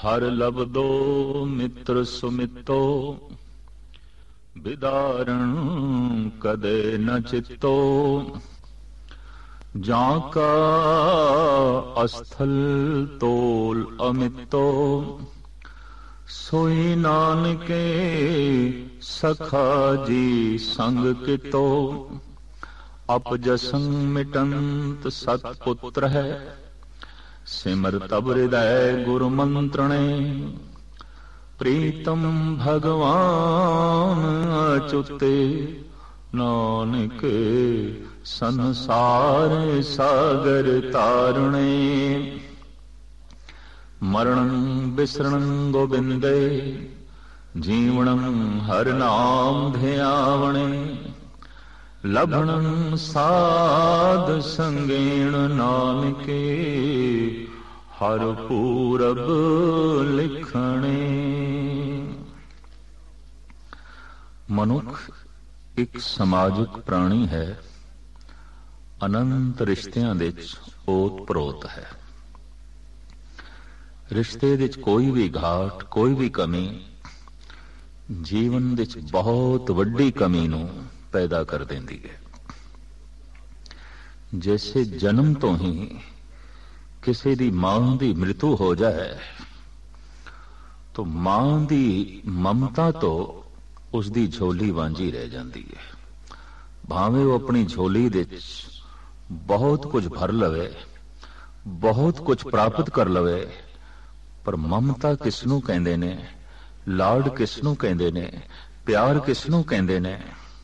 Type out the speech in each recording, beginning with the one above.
हर लबदो मित्र सुमितो बिदारण कदे न चित्तो जाका अस्थल तोल अमितो सोई नानके सखा जी संग कितो अपजसं मिटंत सतपुत्र है सिमर तब हृदय गुरु मंत्रणे प्रीतम भगवान अचुते नानक संसार सागर तारणे मरणं विसरणं गोविंदे जीवनं हर नाम ध्यावणे लभणं साध संगेण नानके हर पूरब लिखणे। मनुख एक समाजिक प्राणी है, अनंत रिश्तियां दे ओत प्रोत है। रिश्ते दे कोई भी घाट कोई भी कमी जीवन दे बहुत वड्डी कमी नूं पैदा कर देंदी है। जैसे जन्म तो ही किसी दी मां दी मृत्यु हो जाए तो मां दी ममता तो उसदी झोली वांझी रह जाती है। भावें वो अपनी झोली दे बहुत कुछ भर लवे, बहुत कुछ प्राप्त कर लवे, पर ममता किसनू कहंदे ने, लाड किसनू कहंदे ने, प्यार किसनू कहंदे ने,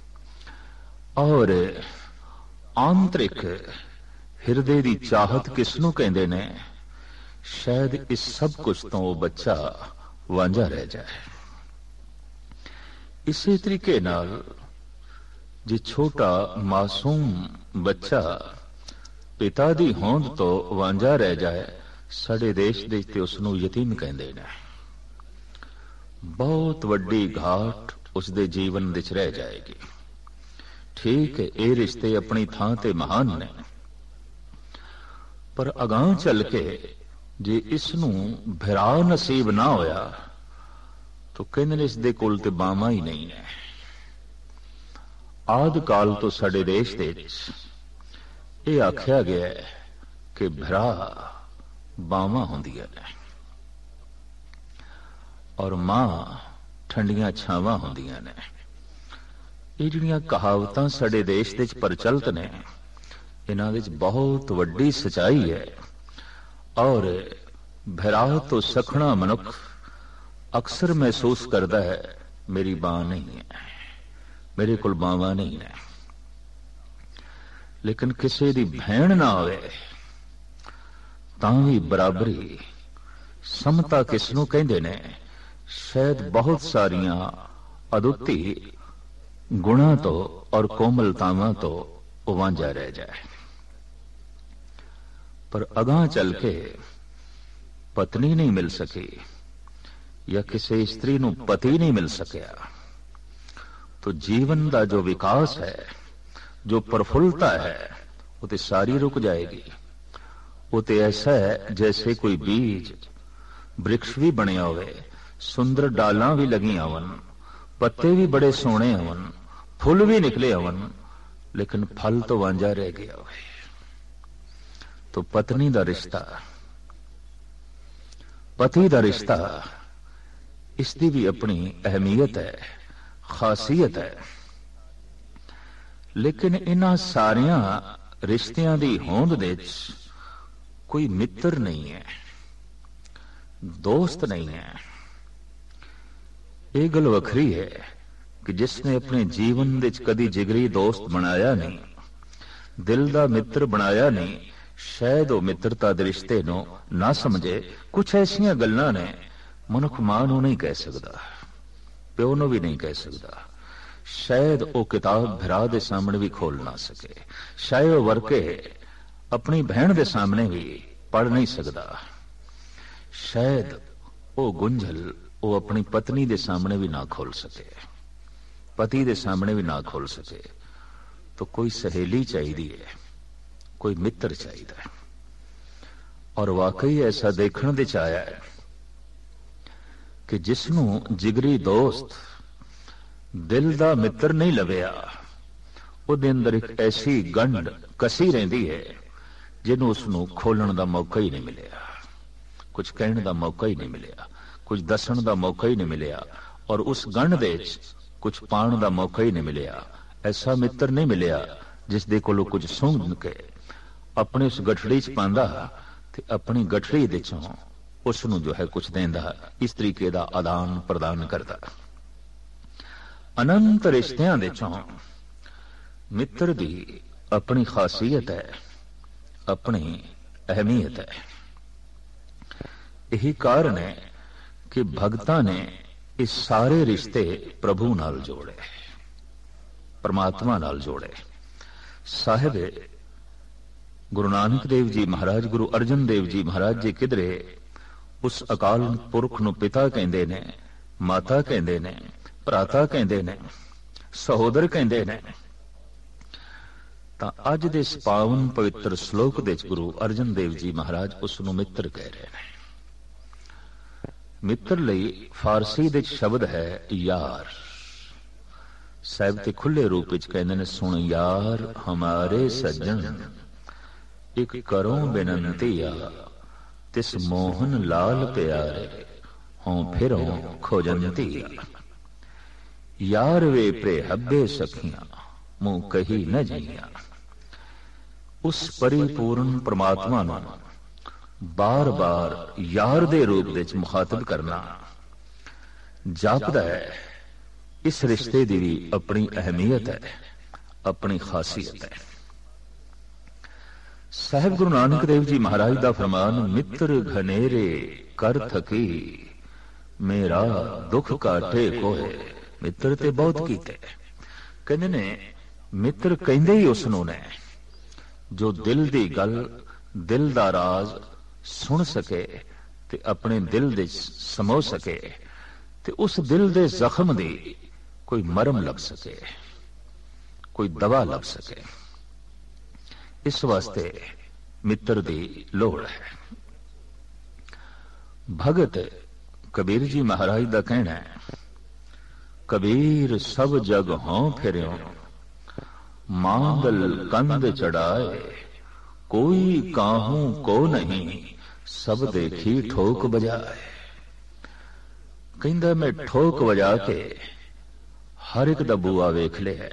और आंतरिक हिरदे दी चाहत किसनू कहंदे ने, शायद इस सब कुछ तो वो बच्चा वांझा रह जाए। इसी तरीके नाल जे छोटा मासूम बच्चा पिता दी होंद तो वांझा रह जाए, साडे देश दे ते उसनू यतीम कहंदे ने। बहुत वड्डी घाट उसदे जीवन विच रह जाएगी। ठीक है, ये रिश्ते अपनी थां ते महान ने, पर अगां चल के जे इसनू भिरा नसीब ना होया तो कहंदे इस दे कोल ते बावां ही नहीं है। आदि काल तो साडे देश दे ये आख्या गया है कि भिरा बावां होंदियां ने और मां ठंडियां छावां होंदियां ने। ये जिहड़ियां कहावतां साडे देश दे प्रचलित ने, इन्हां विच बहुत वड्डी सच्चाई है। और भिरा तो सखना मनुख अक्सर महसूस करता है मेरी बां नहीं है, मेरे कोल बावां नहीं है। लेकिन किसी दी भैण ना होवे तां भी बराबरी समता किसनू कहंदे ने, शायद बहुत सारियां अदुत्ती गुणा तो और कोमलतावां तो वांझा रह जाए। पर अगां चल के पत्नी नहीं मिल सकी या किसी स्त्री नू पति नहीं मिल सकिया तो जीवन का जो विकास है, जो प्रफुल्लता है, वो तो सारी रुक जाएगी। वो तो ऐसा है जैसे कोई बीज वृक्ष भी बनिया होवे, सुंदर डालां भी लगी हवन, पत्ते भी बड़े सोहने हवन, फुल भी निकले हवन, लेकिन फल तो वांझा रह गया होवे। तो पत्नी दा रिश्ता, पति दा रिश्ता, इसकी भी अपनी अहमियत है, खासियत है। लेकिन इन्हां सारियां रिश्तियां दी होंद दे कोई मित्र नहीं है, दोस्त नहीं है। यह गल वखरी है कि जिसने अपने जीवन विच कदी जिगरी दोस्त बनाया नहीं, दिल दा मित्र बनाया नहीं, शायद वो मित्रता दे रिश्ते नूं ना समझे। कुछ ऐसियां गल्लां ने मनुख मां नूं नहीं कह सकदा, प्यो नूं भी नहीं कह सकदा। शायद वो किताब भिरा दे सामने भी खोल ना सके, शायद वो वर्के अपनी बहन दे सामने भी पढ़ नहीं सकदा, शायद वो गुंझल वो अपनी पत्नी दे सामने भी ना खोल सके, पति दे सामने भी ना खोल सके। तो कोई सहेली चाहिए, कोई मित्र चाहिए। और वाकई ऐसा देखने दे आया है कि जिसनू जिगरी दोस्त दिल दा मित्र नहीं लभ्या ਉਹਦੇ ਅੰਦਰ ਇੱਕ ਐਸੀ ਗੰਢ ਕਸੀ ਰਹਿੰਦੀ ਹੈ ਜਿਹਨੂੰ ਉਸਨੂੰ ਖੋਲਣ ਦਾ ਮੌਕਾ ਹੀ ਨਹੀਂ ਮਿਲਿਆ, ਕੁਝ ਕਹਿਣ ਦਾ ਮੌਕਾ ਹੀ ਨਹੀਂ ਮਿਲਿਆ, ਕੁਝ ਦੱਸਣ ਦਾ ਮੌਕਾ ਹੀ ਨਹੀਂ ਮਿਲਿਆ, ਔਰ ਉਸ ਗੰਢ ਦੇ ਵਿੱਚ ਕੁਝ ਪਾਣ ਦਾ ਮੌਕਾ ਹੀ ਨਹੀਂ ਮਿਲਿਆ। ਐਸਾ ਮਿੱਤਰ ਨਹੀਂ ਮਿਲਿਆ ਜਿਸ ਦੇ ਕੋਲੋਂ ਕੁਝ ਸੁਣ ਕੇ ਆਪਣੇ ਉਸ ਗਠੜੀ 'ਚ ਪਾਉਂਦਾ ਤੇ ਆਪਣੀ ਗਠੜੀ ਦੇ ਚੋਂ ਉਸ ਨੂੰ ਜੋ ਹੈ ਕੁਝ ਦੇਂਦਾ, ਇਸ ਤਰੀਕੇ ਦਾ ਆਦਾਨ ਪ੍ਰਦਾਨ ਕਰਦਾ। ਅਨੰਤ ਰਿਸ਼ਤਿਆਂ ਦੇ ਚੋਂ ਮਿੱਤਰ ਦੀ ਆਪਣੀ ਖਾਸੀਅਤ ਹੈ, ਆਪਣੀ ਅਹਿਮੀਅਤ ਹੈ। ਇਹੀ ਕਾਰਨ ਹੈ ਕਿ ਭਗਤਾਂ ਨੇ ਇਹ ਸਾਰੇ ਰਿਸ਼ਤੇ ਪ੍ਰਭੂ ਨਾਲ ਜੋੜੇ, ਪਰਮਾਤਮਾ ਨਾਲ ਜੋੜੇ। ਸਾਹਿਬ ਗੁਰੂ ਨਾਨਕ ਦੇਵ ਜੀ ਮਹਾਰਾਜ, ਗੁਰੂ ਅਰਜਨ ਦੇਵ ਜੀ ਮਹਾਰਾਜ ਜੀ ਕਿਧਰੇ ਉਸ ਅਕਾਲ ਪੁਰਖ ਨੂੰ ਪਿਤਾ ਕਹਿੰਦੇ ਨੇ, ਮਾਤਾ ਕਹਿੰਦੇ ਨੇ, ਭਰਾਤਾ ਕਹਿੰਦੇ ਨੇ, ਸਹੋਦਰ ਕਹਿੰਦੇ ਨੇ, ਤਾਂ ਅੱਜ ਦੇ ਇਸ ਪਾਵਨ ਪਵਿੱਤਰ ਸ਼ਲੋਕ ਦੇ ਵਿੱਚ ਗੁਰੂ ਅਰਜਨ ਦੇਵ ਜੀ ਮਹਾਰਾਜ ਉਸ ਨੂੰ ਮਿੱਤਰ ਕਹਿ ਰਹੇ ਨੇ। ਮਿੱਤਰ ਲਈ ਫਾਰਸੀ ਦੇ ਸ਼ਬਦ ਹੈ ਯਾਰ। ਸਾਹਿਬ ਤੇ ਖੁੱਲੇ ਰੂਪ ਵਿੱਚ ਕਹਿੰਦੇ ਨੇ, ਸੁਣ ਯਾਰ ਹਮਾਰੇ ਸੱਜਣ ਇੱਕ ਕਰੋ ਬੇਨੰਤੀਆ, ਤਿਸ ਮੋਹਨ ਲਾਲ ਪਿਆਰੇ ਹੋਂ ਫਿਰੋਂ ਖੋਜੰਤੀਆ। ਯਾਰ ਵੇ ਪ੍ਰੇਹੱਬੇ ਸਖੀਆਂ ਮੂੰਹ ਕਹੀ न ਜੀਆਂ। ਉਸ ਪਰਿਪੂਰਨ ਪ੍ਰਮਾਤਮਾ ਨੂੰ ਬਾਰ ਬਾਰ ਯਾਰ ਦੇ ਰੂਪ ਵਿੱਚ ਮੁਖਾਤਬ ਕਰਨਾ ਜਾਪਦਾ ਹੈ। ਇਸ ਰਿਸ਼ਤੇ ਦੀ ਵੀ ਆਪਣੀ ਅਹਿਮੀਅਤ ਹੈ, ਆਪਣੀ ਖਾਸੀਅਤ ਹੈ। ਸਾਹਿਬ ਗੁਰੂ ਨਾਨਕ ਦੇਵ ਜੀ ਮਹਾਰਾਜ ਦਾ ਫਰਮਾਨ, ਮਿੱਤਰ ਘਨੇਰੇ ਕਰ ਥਕੀ ਮੇਰਾ ਦੁੱਖ ਕਾਟੇ ਕੋਏ। ਮਿੱਤਰ ਤੇ ਬਹੁਤ ਕੀਤੇ। ਕਹਿੰਦੇ ਨੇ ਮਿੱਤਰ ਕਹਿੰਦੇ ਹੀ ਉਸ ਨੂੰ ਨੇ ਜੋ ਦਿਲ ਦੀ ਗੱਲ, ਦਿਲ ਦਾ ਰਾਜ਼ ਸੁਣ ਸਕੇ ਤੇ ਆਪਣੇ ਦਿਲ ਦੇ ਸਮੋ ਸਕੇ ਤੇ ਉਸ ਦਿਲ ਦੇ ਜ਼ਖਮ ਦੀ ਕੋਈ ਮਰਮ ਲੱਭ ਸਕੇ, ਕੋਈ ਦਵਾ ਲੱਭ ਸਕੇ। ਇਸ ਵਾਸਤੇ ਮਿੱਤਰ ਦੀ ਲੋੜ ਹੈ। ਭਗਤ ਕਬੀਰ ਜੀ ਮਹਾਰਾਜ ਦਾ ਕਹਿਣਾ ਹੈ, ਕਬੀਰ ਸਭ ਜਗ ਹੋਂ ਫਿਰਿਓ ਮਾਂਗਲ ਕੰਧ ਚੜਾਏ, ਕੋਈ ਕਾਹੂ ਕੋ ਨਹੀਂ ਸਭ ਦੇਖੀ ਠੋਕ ਬਜਾਏ। ਕਹਿੰਦਾ ਮੈਂ ਠੋਕ ਵਜਾ ਕੇ ਹਰ ਇੱਕ ਦਾ ਬੂਆ ਵੇਖ ਲਿਆ।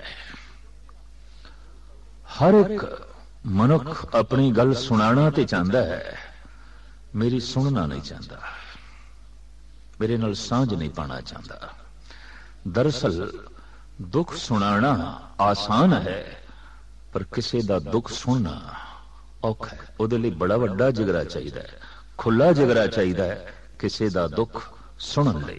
ਹਰ ਇੱਕ ਮਨੁੱਖ ਆਪਣੀ ਗੱਲ ਸੁਣਾਣਾ ਤੇ ਚਾਹੁੰਦਾ ਹੈ, ਮੇਰੀ ਸੁਣਨਾ ਨਹੀਂ ਚਾਹੁੰਦਾ, ਮੇਰੇ ਨਾਲ ਸਾਂਝ ਨਹੀਂ ਪਾਣਾ ਚਾਹੁੰਦਾ। ਦਰਅਸਲ ਦੁੱਖ ਸੁਣਾਣਾ ਆਸਾਨ ਹੈ, ਪਰ ਕਿਸੇ ਦਾ ਦੁੱਖ ਸੁਣਨਾ ਔਖਾ ਹੈ। ਉਹਦੇ ਲਈ ਬੜਾ ਵੱਡਾ ਜਿਗਰਾ ਚਾਹੀਦਾ ਹੈ, ਖੁੱਲਾ ਜਿਗਰਾ ਚਾਹੀਦਾ ਹੈ ਕਿਸੇ ਦਾ ਦੁੱਖ ਸੁਣਨ ਲਈ।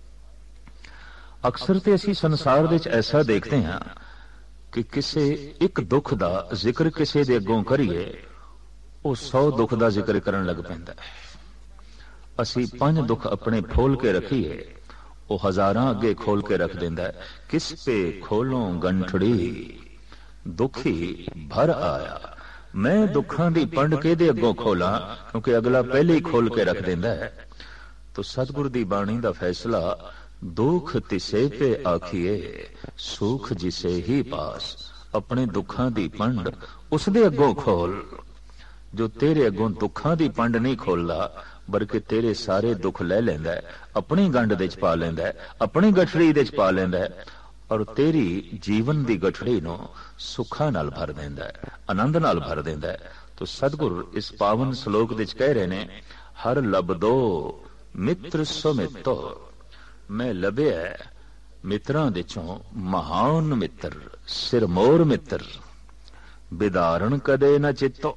ਅਕਸਰ ਤੇ ਅਸੀਂ ਸੰਸਾਰ ਵਿੱਚ ਐਸਾ ਦੇਖਦੇ ਹਾਂ ਕਿ ਕਿਸੇ ਇੱਕ ਦੁੱਖ ਦਾ ਜ਼ਿਕਰ ਕਿਸੇ ਦੇ ਅੱਗੋਂ ਕਰੀਏ, ਉਹ 100 ਦੁੱਖ ਦਾ ਜ਼ਿਕਰ ਕਰਨ ਲੱਗ ਪੈਂਦਾ ਹੈ। ਅਸੀਂ 5 ਦੁੱਖ ਆਪਣੇ ਖੋਲ ਕੇ ਰੱਖੀਏ, ਉਹ ਹਜ਼ਾਰਾਂ ਅੱਗੇ ਖੋਲ ਕੇ ਰੱਖ ਦਿੰਦਾ ਹੈ। ਕਿਸ ਪੇ ਖੋਲੋਂ ਗੰਠੜੀ ਦੁਖੀ ਭਰ ਆਇਆ। ਮੈਂ ਦੁੱਖਾਂ ਦੀ ਪੰਡ ਕਿਹਦੇ ਅੱਗੋਂ ਖੋਲਾਂ, ਕਿਉਂਕਿ ਅਗਲਾ ਪਹਿਲੇ ਹੀ ਖੋਲ ਕੇ ਰੱਖ ਦਿੰਦਾ ਹੈ। ਤੋ ਸਤਿਗੁਰ ਦੀ ਬਾਣੀ ਦਾ ਫੈਸਲਾ, ਦੁੱਖ ਤਿਸੇ ਪੇ ਆਖੀਏ ਸੁਖ ਜਿਸੇ ਹੀ ਪਾਸ। ਆਪਣੇ ਦੁੱਖਾਂ ਦੀ ਪੰਡ ਉਸਦੇ ਅੱਗੋਂ ਖੋਲ ਜੋ ਤੇਰੇ ਅੱਗੋਂ ਦੁੱਖਾਂ ਦੀ ਪੰਡ ਨਹੀਂ ਖੋਲਦਾ, ਬਲਕਿ ਤੇਰੇ ਸਾਰੇ ਦੁੱਖ ਲੈ ਲੈਂਦਾ ਹੈ, ਆਪਣੀ ਗੰਢ ਦੇ ਚ ਪਾ ਲੈਂਦਾ ਹੈ, ਆਪਣੀ ਗਠੜੀ ਦੇ ਚ ਪਾ ਲੈਂਦਾ ਹੈ, ਔਰ ਤੇਰੀ ਜੀਵਨ ਦੀ ਗਠੜੀ ਨੂੰ ਸੁੱਖਾਂ ਨਾਲ ਭਰ ਦਿੰਦਾ ਹੈ, ਆਨੰਦ ਨਾਲ ਭਰ ਦਿੰਦਾ ਹੈ। ਤੋ ਸਤਿਗੁਰ ਇਸ ਪਾਵਨ ਸ਼ਲੋਕ ਵਿੱਚ ਕਹਿ ਰਹੇ ਨੇ, ਹਰ ਲਬਦੋ ਮਿੱਤਰ ਸੁਮਿਤੋ। ਮੈਂ ਲੱਭਿਆ ਮਿੱਤਰਾਂ ਦੇ ਚੋਂ ਮਹਾਨ ਮਿੱਤਰ, ਸਿਰਮੌਰ ਮਿੱਤਰ, ਵਿਦਾਰਨ ਕਦੇ ਨਾ ਚਿੱਤੋ।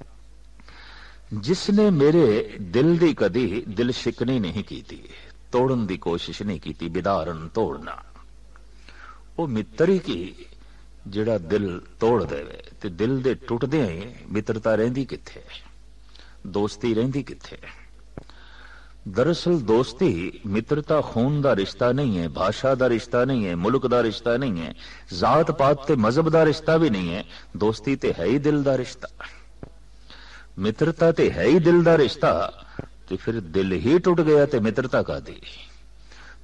ਜਿਸਨੇ ਮੇਰੇ ਦਿਲ ਦੀ ਕਦੀ ਦਿਲ ਸ਼ਿਕਨੀ ਨਹੀਂ ਕੀਤੀ, ਤੋੜਨ ਦੀ ਕੋਸ਼ਿਸ਼ ਨਹੀਂ ਕੀਤੀ। ਵਿਦਾਰਨ ਤੋੜਨਾ, ਉਹ ਮਿੱਤਰ ਹੀ ਕੀ ਜਿਹੜਾ ਦਿਲ ਤੋੜ ਦੇਵੇ। ਤੇ ਦਿਲ ਦੇ ਟੁੱਟਦਿਆਂ ਹੀ ਮਿੱਤਰਤਾ ਰਹਿੰਦੀ ਕਿੱਥੇ, ਦੋਸਤੀ ਰਹਿੰਦੀ ਕਿੱਥੇ। ਦਰਅਸਲ ਦੋਸਤੀ ਮਿੱਤਰਤਾ ਖੂਨ ਦਾ ਰਿਸ਼ਤਾ ਨਹੀਂ ਹੈ, ਭਾਸ਼ਾ ਦਾ ਰਿਸ਼ਤਾ ਨਹੀਂ ਹੈ, ਮੁਲਕ ਦਾ ਰਿਸ਼ਤਾ ਨਹੀਂ ਹੈ, ਜ਼ਾਤ ਪਾਤ ਤੇ ਮਜ਼ਹਬ ਦਾ ਰਿਸ਼ਤਾ ਵੀ ਨਹੀਂ ਹੈ। ਦੋਸਤੀ ਤੇ ਹੈ ਹੀ ਦਿਲ ਦਾ ਰਿਸ਼ਤਾ, ਮਿੱਤਰਤਾ ਤੇ ਹੈ ਹੀ ਦਿਲ ਦਾ ਰਿਸ਼ਤਾ। ਤੇ ਫਿਰ ਦਿਲ ਹੀ ਟੁੱਟ ਗਿਆ ਤੇ ਮਿੱਤਰਤਾ ਕਾਹਦੀ।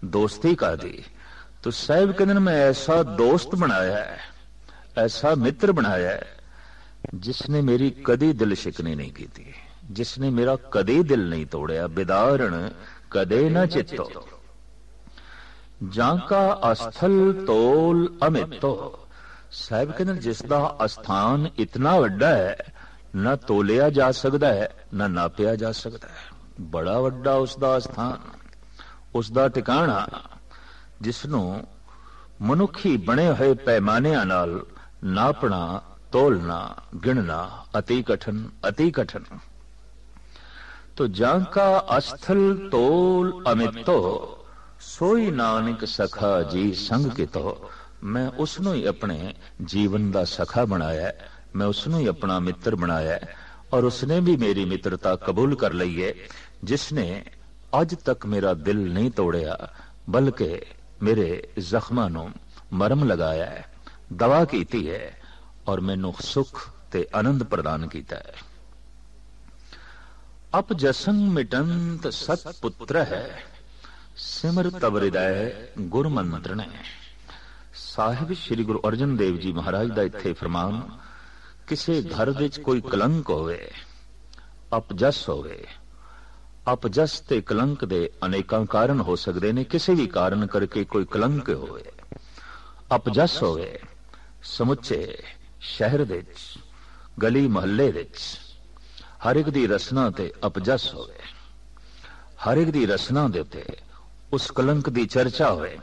दोस्ती का दी। तो साहब कहते मैं ऐसा दोस्त बनाया है, ऐसा मित्र बनाया है जिसने मेरी कदी दिल शिकनी नहीं की थी, जिसने मेरा कदे दिल नहीं तोड़िया। बिदारण कदे न चित्तो जांका अस्थल तोल अमितो। साहब कहते जिसका अस्थान इतना वड्डा है, ना तोलिया जा सकता है ना नापिया जा सकता है। बड़ा वड्डा उसका अस्थान, उसका ठिकाना, जिसनों मनुखी बने हुए पैमानिਆਂ नाल नापना, तोलना, गिनना अति कठिन, अति कठिन। तो जांका अस्थल तोल अमितो सोई नानक सखा जी संग कितो। मैं उसनों ही अपने जीवन का सखा बनाया है, मैं उसनों ही अपना मित्र बनाया है, और उसने भी मेरी मित्रता कबूल कर ली है, जिसने अज तक मेरा दिल नहीं तोड़िया, बल्कि मेरे जख्मां नूं मरम लगाया है, दवा कीती है, और मैनू सुख ते आनंद प्रदान किया है। अप जसंग मिटंत सतपुत्र है, सिमर तब हृदय गुर मंत्र ने। साहिब श्री गुरु अर्जन देव जी महाराज का इत्थे फरमान, किसी घर विच कोई कलंक होवे, अपजस होवे, अपजस ते कलंक दे अनेकां कारण हो सकते ने। किसी भी कारण करके कोई कलंक होवे, अपजस होवे, समुचे शहर विच गली महल्ले विच हर एक दी रसना ते अपजस होवे, हर एक दी रसना दे उत्ते उस कलंक दी चर्चा होवे।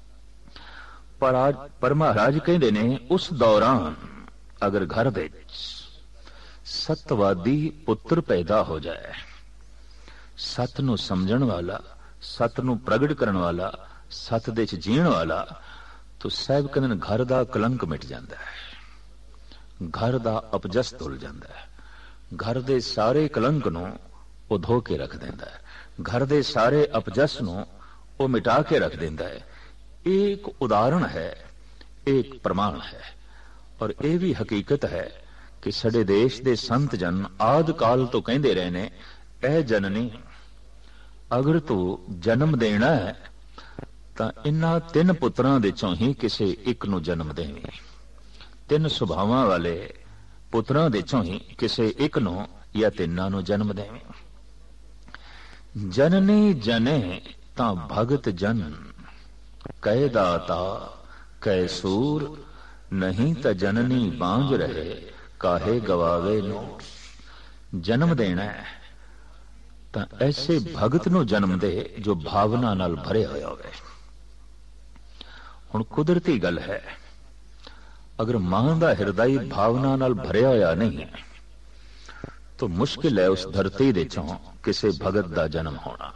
पर महाराज कहते ने उस दौरान अगर घर विच सतवादी पुत्र पैदा हो जाए, सत नूं समझण वाला, सत नूं प्रगट करन वाला, सत दे च जीण वाला, तो साहब कहते घर दा कलंक मिट जाता है, घर दा अपजस धुल जाता है, घर दे सारे कलंक नूं वो धो के रख देंदा है, घर दे सारे अपजस नूं वो मिटा के रख देंदा है। एक उदाहरण है, एक प्रमाण है, और यह भी हकीकत है कि साडे देश दे संत जन आद काल तो कहते रहे ने, ऐ जननी अगर तू जन्म देना है तां इन्हां तीन पुत्रां दे चों ही किसी एक नूं जन्म देवी। तीन सुभावां वाले पुत्रां दे चों ही किसी एक नूं या तिन्नां नूं जन्म देवी। जननी जने तां भगत जन, कै दाता कै सूर, नहीं त जननी बांझ रहे काहे गवावे नोट। जन्म देना है तां ऐसे भगत नूं जन्म दे जो भावना नाल भरे होया होवे। हुण कुदरती गल है, अगर मां दा हृदय भावना नाल भरिया होया नहीं है तो मुश्किल है उस धरती दे चों किसी भगत दा जन्म होना।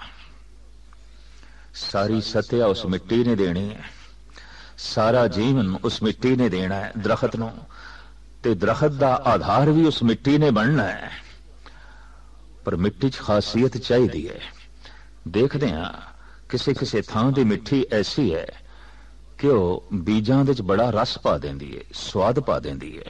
सारी सत्या उस मिट्टी ने देनी है, सारा जीवन उस मिट्टी ने देना है दरखत नूं, ते दरखत दा आधार भी उस मिट्टी ने बनना है। पर मिट्टी च खासियत चाहिदी है। देखते हैं किसी किसी थां दी मिट्टी ऐसी है कि वह बीजां दे च बड़ा रस पा देंदी है, स्वाद पा देंदी है,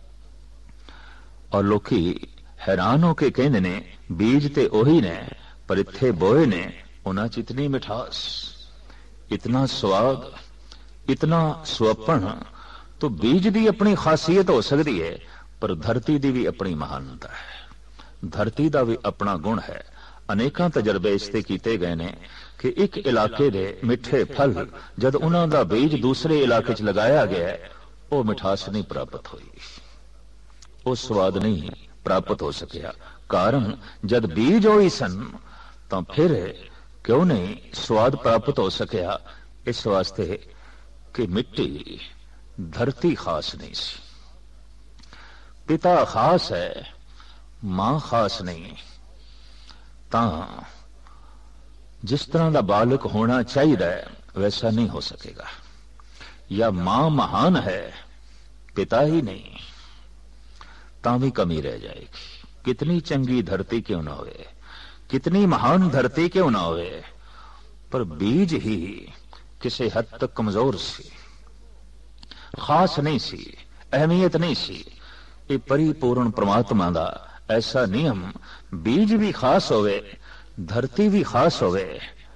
और लोकी हैरान होके कहंदे ने बीज ते ओही ने, पर इत्थे बोए ने उन्हां च इतनी मिठास, इतना स्वाद, इतना सुअपण। तो बीज की अपनी खासियत हो सकती है, पर धरती की भी अपनी महानता है, धरती का भी अपना गुण है। अनेकां तजर्बे इसते कीते गए ने कि एक इलाके दे मिठे फल जद उन्हां दा बीज दूसरे इलाके च लगाया गया, वो मिठास नहीं प्राप्त हुई, वो स्वाद नहीं प्राप्त हो सकिया। कारण जद बीज होई सन तो फिर क्यों नहीं स्वाद प्राप्त हो सकिया? इस वास्ते कि मिट्टी, धरती खास नहीं सी, पिता खास है, मां खास नहीं। तां जिस तरह का बालक होना चाहिए वैसा नहीं हो सकेगा। या मां महान है, पिता ही नहीं, तां भी कमी रह जाएगी। कितनी चंगी धरती क्यों ना होवे, कितनी महान धरती क्यों ना होवे, पर बीज ही किसी हद तक कमजोर सी, खास नहीं सी, अहमियत नहीं सी। ये परिपूर्ण परमात्मा का ऐसा नियम, बीज भी खास होवे, धरती भी खास होवे,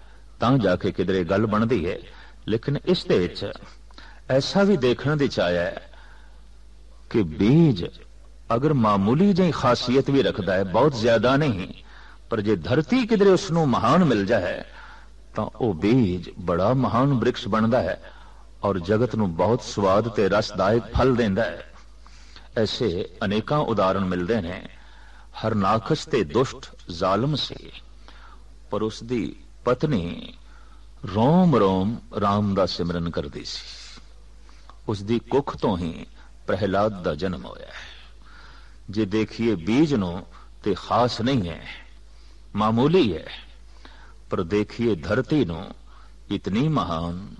तां जाके किधरे गल बनदी है। लेकिन इस दे विच ऐसा भी देखने दी चाया है कि बीज अगर मामूली जी खासियत भी रखता है, बहुत ज्यादा नहीं, पर जे धरती किधरे उसनों महान मिल जाए तो वह बीज बड़ा महान वृक्ष बनता है और जगत नूं बहुत स्वाद ते रसदायक फल देंदा है। ऐसे अनेकां उदाहरण मिलते हैं। हरनाखस ते दुष्ट जालम से, पर उसकी पत्नी रोम रोम राम दा सिमरन करदी सी। उसकी कुख तो ही प्रहलाद दा जन्म होया है। जे देखिए बीज नो ते खास नहीं है, मामूली है, पर देखिए धरती नो इतनी महान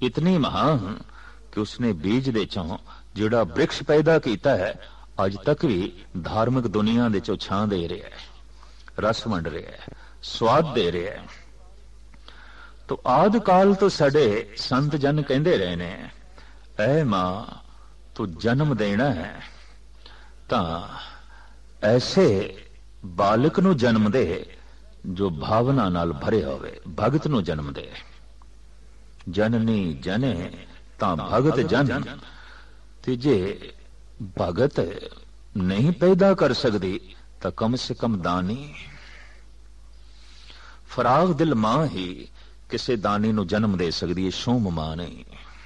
कि उसने बीज दे चों जिहड़ा वृक्ष पैदा किया है, अज तक भी धार्मिक दुनिया दे चों छां दे रहा है, रस वंड रहा है, स्वाद दे रहा है। तो आदि काल तो साडे संत जन कहते रहे ने, ऐ मां तू जन्म देना है तां ऐसे बालक नूं जन्म दे जो भावना नाल भरे होवे, भगत नूं जन्म दे। जननी जने तां भगत जन, ते जे भगत नहीं पैदा कर सकती तो कम से कम दानी। फराग दिल मां ही किसी दानी नूं जन्म दे सकती है, शूम मां नहीं।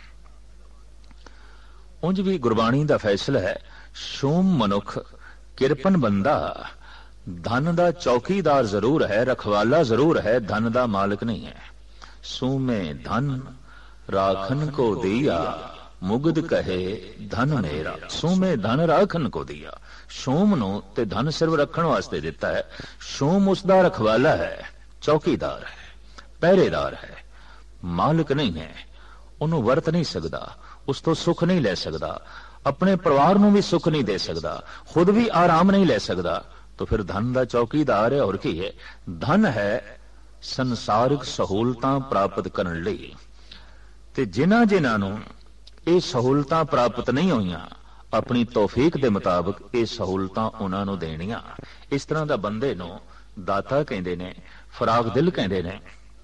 उंज भी गुरबाणी दा फैसला है, शूम मनुख किरपन बंदा धन दा चौकीदार जरूर है, रखवाला जरूर है, धन दा मालिक नहीं है। सूमे धन राखन को दिया, मुगद कहे धन मेरा। सूमे धन राखन को दिया, शूम नूं ते धन सिर्फ रखण वास्ते दिता है। शूम उसदा रखवाला है, चौकीदार है, पहरेदार है, मालिक नहीं है। उन्होंने वरत नहीं सकता, उस तो सुख नहीं ले सकता, अपने परिवार नूं भी सुख नहीं दे सकता, खुद भी आराम नहीं ले सकता। तो फिर धन दा चौकीदार है, और की है? धन है संसारिक सहूलतां प्राप्त करने लई, ते जिन्हां जिन्हां नूं ये सहूलतां प्राप्त नहीं होईयां, अपनी तौफीक दे मुताबिक ये सहूलतां उन्हां नूं देणीआं। इस तरह दा बंदे नूं दाता कहंदे ने, फराग दिल कहंदे ने।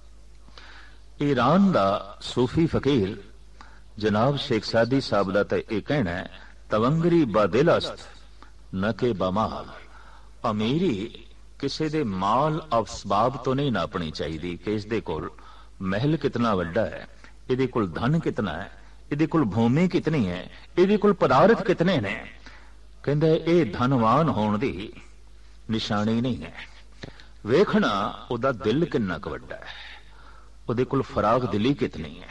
ईरान दा सूफी फकीर जनाब शेख सादी साहब दा ते यह कहना है, तवंगरी बादिल अस्त न के बमाल। अमीरी किसी दे माल असबाब तो नहीं नापनी चाहिए कि इसदे कोल महल कितना वड्डा है, इहदे कोल धन कितना है, इहदे कोल भूमि कितनी है, इहदे कोल पदार्थ कितने ने। कहंदा ये धनवान होण दी निशानी नहीं है, वेखना उहदा दिल कितना क वड्डा है, उहदे कोल फराग दिली कितनी है।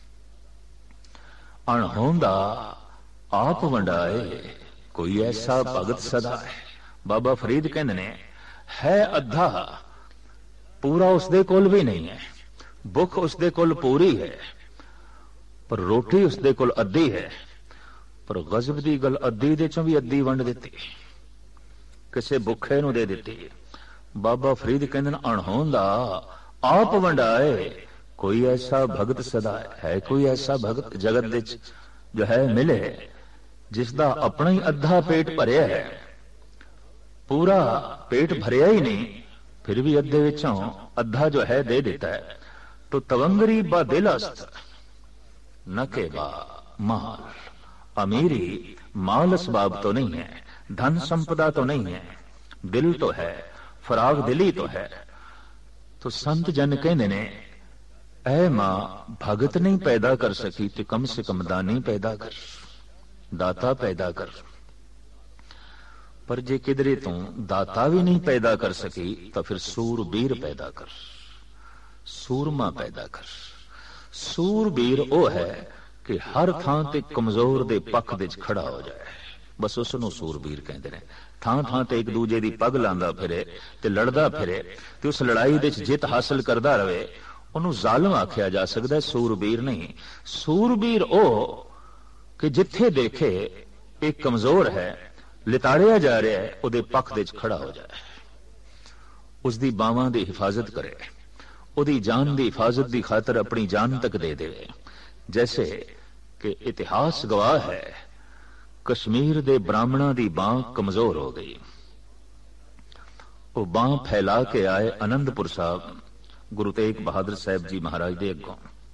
अणहोंदा आप वंडाए कोई ऐसा भगत सदा है। बाबा फरीद कहंदे ने, है अद्धा, पूरा उसदे कोल भी नहीं है। भुख उसदे कोल पूरी है, पर रोटी उसदे कोल अद्धी है। पर गजब दी गल, अद्धी दे चों भी अद्धी वंड दित्ती, किसे भुखे नूं दे दित्ती। बाबा फरीद कहंदे ने, अणहोंदा आप वंडाए कोई ऐसा भगत सदा है। कोई ऐसा भगत जगत दे जो है मिले जिसदा अपना ही अद्धा पेट भरिया है, पूरा पेट भरिया ही नहीं, फिर भी अद्धे विचों अद्धा जो है दे देता है। तो तवंगरी बा दिल अस्त न के बा माल। अमीरी माल असबाब तो नहीं है, धन संपदा तो नहीं है, दिल तो है, फराग दिली तो है। तो संत जन कहने ने, ऐ मां भगत नहीं पैदा कर सकी तो कम से कम दानी पैदा कर, दाता पैदा कर। पर जे किधरे तू दाता भी नहीं पैदा कर सकी तो फिर सूरबीर पैदा कर, सूरमा पैदा कर। सूरबीर वो है कि हर थां ते कमजोर दे पक्ष दे खड़ा हो जाए, बस उसनूं सूरबीर कहते हैं। थां थां ते एक दूजे दी पग लांदा फिरे ते लड़दा फिरे ते उस लड़ाई दे जित हासिल करदा रहे, उन्होंने जालम आख्या जा सकता है, सूरबीर नहीं। सूरबीर ओ कि जिथे देखे एक कमजोर है, लिताड़िया जा रहा है, उहदे पक्ष दे खड़ा हो जाए, उसकी बावां दी हिफाजत करे, उहदी जान दी हिफाजत की खातर अपनी जान तक दे दे। जैसे कि इतिहास गवाह है, कश्मीर दे ब्राह्मणों की बांह कमजोर हो गई, वो बांह फैला के आए आनंदपुर साहब, गुरु तेग बहादुर साहब जी महाराज दे अगों।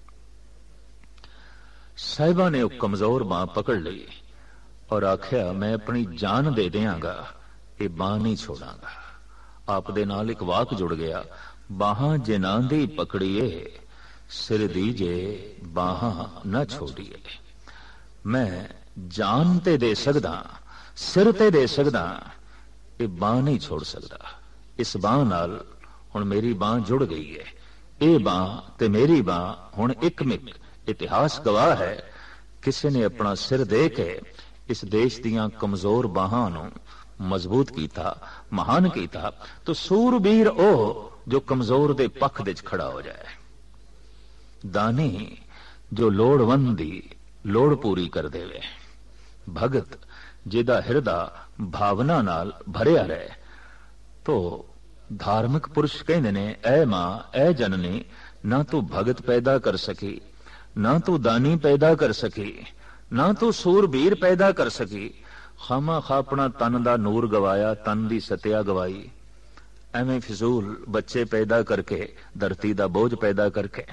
साहिबा ने वो कमजोर बांह पकड़ ली और आख्या, मैं अपनी जान दे देंगा, ये बांह नहीं छोड़ांगा। आप दे नाल एक वाक जुड़ गया, बाहां जिन्हां दी पकड़िए, सिर दीजे बाहां न छोड़िए। मैं जान ते दे सकदा, सिर ते दे सकदा, ये बांह नहीं छोड़ सकदा। इस बांह नाल हुण मेरी बांह जुड़ गई है। ये बांह ते मेरी बांह हुण इकमिक। इतिहास गवाह है, किसी ने अपना सिर दे के इस देश दीयां कमजोर बाहां नूं मजबूत कीता, महान कीता। तो सूरबीर ओ जो कमजोर दे पक्ष दे खड़ा हो जाए, दानी जो लोड़वंद दी लोड़ पूरी कर देवे, भगत जिदा हिरदा भावना नाल भरिया रहे। तो धार्मिक पुरुष कहंदे ने, ऐ मां ऐ जननी, ना तू भगत पैदा कर सकी, ना तू दानी पैदा कर सकी, ना तू सूरबीर पैदा कर सकी, खामा खा अपना तन दा नूर गवाया, तन दी सत्या गवाई। एवें फिजूल बच्चे पैदा करके, धरती दा बोझ पैदा करके।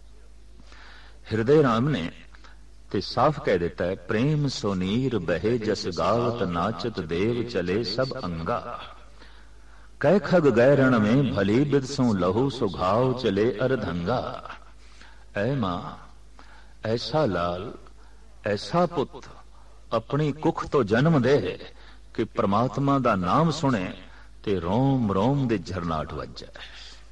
हृदय राम ने ते साफ कह देता है, प्रेम सोनीर बहे जस गावत, नाचत देव चले सब अंगा। कै खग गए रण में भली बिदसों, लहू सुघाव चले अर्धंगा। ऐ मां ऐसा लाल ऐसा पुत अपनी कुख तो जन्म दे कि परमात्मा दा नाम सुने ते रोम रोम दे झरनाट वज जाए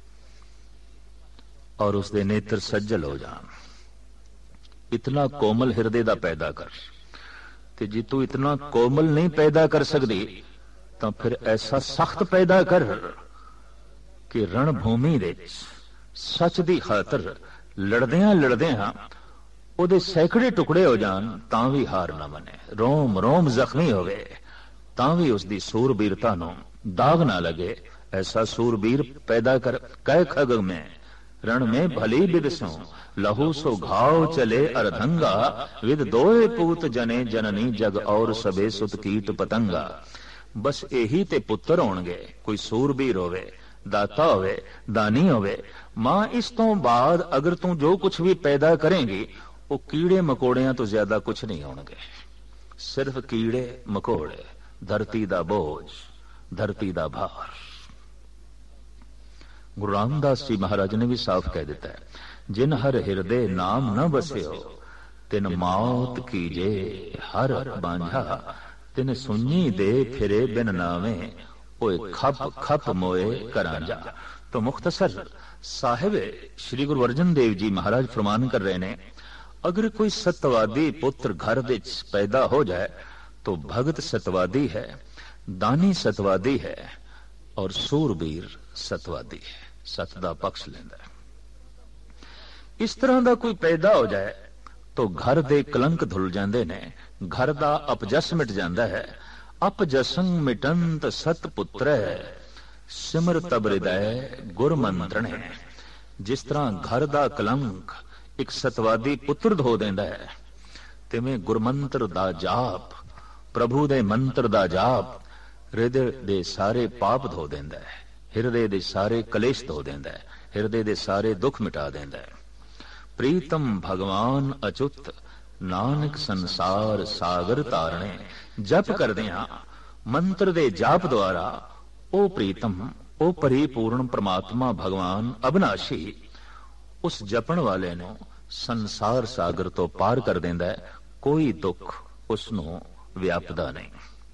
और उसदे नेत्र सज्जल हो जान। इतना कोमल हृदय दा पैदा कर। ते जे तू इतना कोमल नहीं पैदा कर सकती तो फिर ऐसा सख्त पैदा कर कि रणभूमि दे सच दी खातर लड़दियां लड़दियां ਉਹਦੇ सैकड़े टुकड़े हो जान, तां भी हार ना मने, रोम रोम जख्मी होवे, तां भी उसकी सूरबीरता नूं दाग ना लगे। ऐसा सूरबीर पैदा कर। कै खग में रण में भली बिदसों, लहू सो घाव चले अर्धंगा। विद दोए पूत जने जननी, जग और सबे सुत कीट पतंगा। बस यही ते पुत्र होणगे, कोई सूरबीर होवे, दाता होवे, दानी होवे। मां इस तो बाद अगर तू जो कुछ भी पैदा करेंगी, वो कीड़े मकोड़ियां तो ज्यादा कुछ नहीं होंगे। सिर्फ कीड़े मकोड़े, धरती दा बोझ, धरती दा भार। गुरु रामदास जी महाराज ने भी साफ कह देता है, जिन हर हृदय नाम न बस्यो, तिन मौत कीजे हर बांझा। तिन सुनी दे फिरे बिन नावे, ओए खप खप मोए करांजा। तो मुख्तसर साहिब श्री गुरु अर्जन देव जी महाराज फरमान कर रहे ने, अगर कोई सत्यवादी पुत्र घर दे पैदा हो जाए तो भगत सत्यवादी है, दानी सत्यवादी है और सूरबीर सत्यवादी है, सत दा पक्ष लेंदा है। इस तरह का कोई पैदा हो जाए तो घर दे कलंक धुल जांदे ने, घर दा अपजस मिट जांदा है। अपजसंग मिटंत सत पुत्र, सिमर तब हृदय गुर मंत्रणे। जिस तरह घर दा कलंक एक सतवादी पुत्र धो देंदा है, तिवें गुरमंत्र दा जाप, प्रभु दे मंत्र दा जाप हृदय दे सारे पाप धो देंदा है, हृदय दे सारे कलेश धो देंदा है, हृदय दे सारे दुख मिटा देंदा है। प्रीतम भगवान अचुत, नानक संसार सागर तारणे। जप करदियां मंत्र दे जाप द्वारा ओ प्रीतम, ओ परिपूर्ण परमात्मा भगवान अविनाशी उस जपण वाले नूं संसार सागर तो पार कर देंदा है। कोई दुख उसनूं व्यापदा नहीं।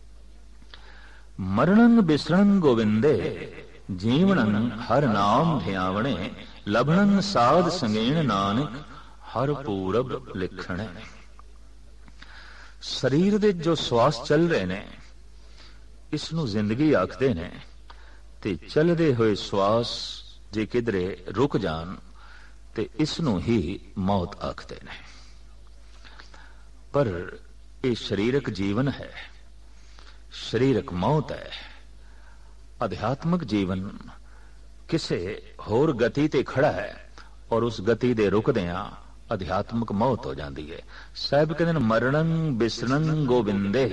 मरणं बिसरणं गोविंदे, जीवणं हर नाम ध्यावणे। लभणं साध संगेण नानक, हर पूरब लिखणे। शरीर दे जो श्वास चल रहे ने, इसनूं जिंदगी आखदे ने, ते चलदे होए श्वास जे किधरे रुक जान ते इसनूं ही मौत आखदे ने। पर यह शरीरक जीवन है, शरीरक मौत है। अध्यात्मक जीवन किसे होर गति ते खड़ा है और उस गति दे रुकदियां अध्यात्मक मौत हो जाती है। साहिब कहते हैं, मरणं बिसरणं गोविंदे,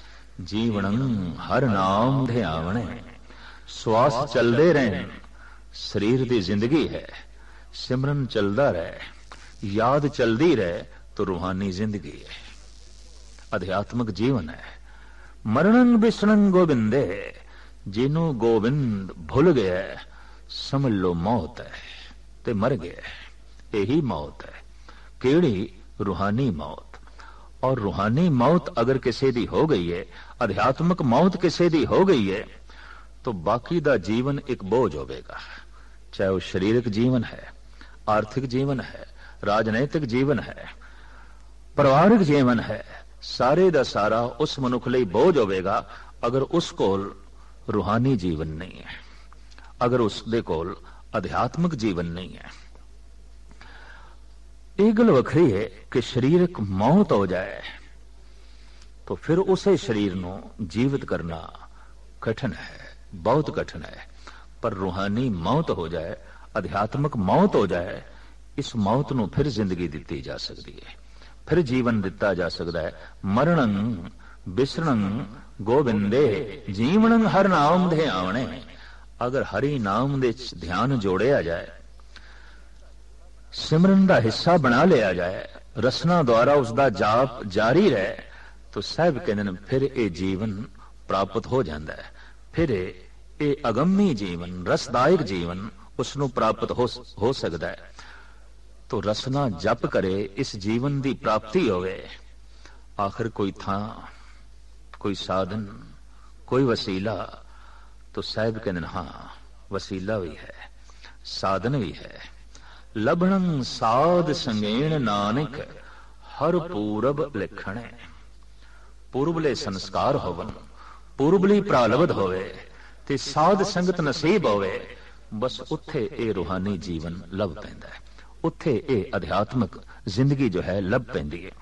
जीवणं हर नाम ध्यावणे। श्वास चलते रहन, शरीर की जिंदगी है, सिमरन चलता रहे, याद चलती रहे तो रूहानी जिंदगी है, अध्यात्मक जीवन है। मरणं बिसणं गोविंदे, जिन्हों गोविंद भुल गया समझ लो मौत है, ते मर गया। यही मौत है। केड़ी? रूहानी मौत। और रूहानी मौत अगर किसी दी हो गई है, अध्यात्मक मौत किसी दी हो गई है, तो बाकी दा जीवन एक बोझ होगा। चाहे वो शरीरक जीवन है, आर्थिक जीवन है, राजनैतिक जीवन है, परिवारिक जीवन है, सारे दा सारा उस मनुख लई बोझ होगा अगर उस कोल रूहानी जीवन नहीं है, अगर उसदे कोल अध्यात्मक जीवन नहीं है। यह गल वखरी है कि शरीरक मौत हो जाए तो फिर उसे शरीर को जीवित करना कठिन है, बहुत कठिन है। पर रूहानी मौत हो जाए, अध्यात्मक मौत हो जाए, इस मौत को फिर जिंदगी दी जा सकती है, फिर जीवन दिता जा सकता है। मरणं बिसरणं गोविंदे, जीवणं हर नाम दे आवणे। अगर हरि नाम दे ध्यान जोड़िया जाए, सिमरन का हिस्सा बना लिया जाए, रसना द्वारा उसका जाप जारी रहे, तो साहब कहते फिर ये जीवन प्राप्त हो जाता है। फिर ये अगम्य जीवन, रसदायक जीवन उसनों प्राप्त हो सकता है। तो रसना जप करे, इस जीवन की प्राप्ति होवे। आखिर कोई था, कोई साधन, कोई वसीला, तो साहब कहते हाँ वसीला भी है, साधन भी है। लभणं साध संगेण नानक, हर पूरब लिखणे। पूर्वले संस्कार होवन, पूर्वली प्रालब्ध होवे, ते साध संगत नसीब होवे, बस उत्थे ये रूहानी जीवन लभ पैंदा है, उत्थे ये अध्यात्मक जिंदगी जो है लभ पैंदी है।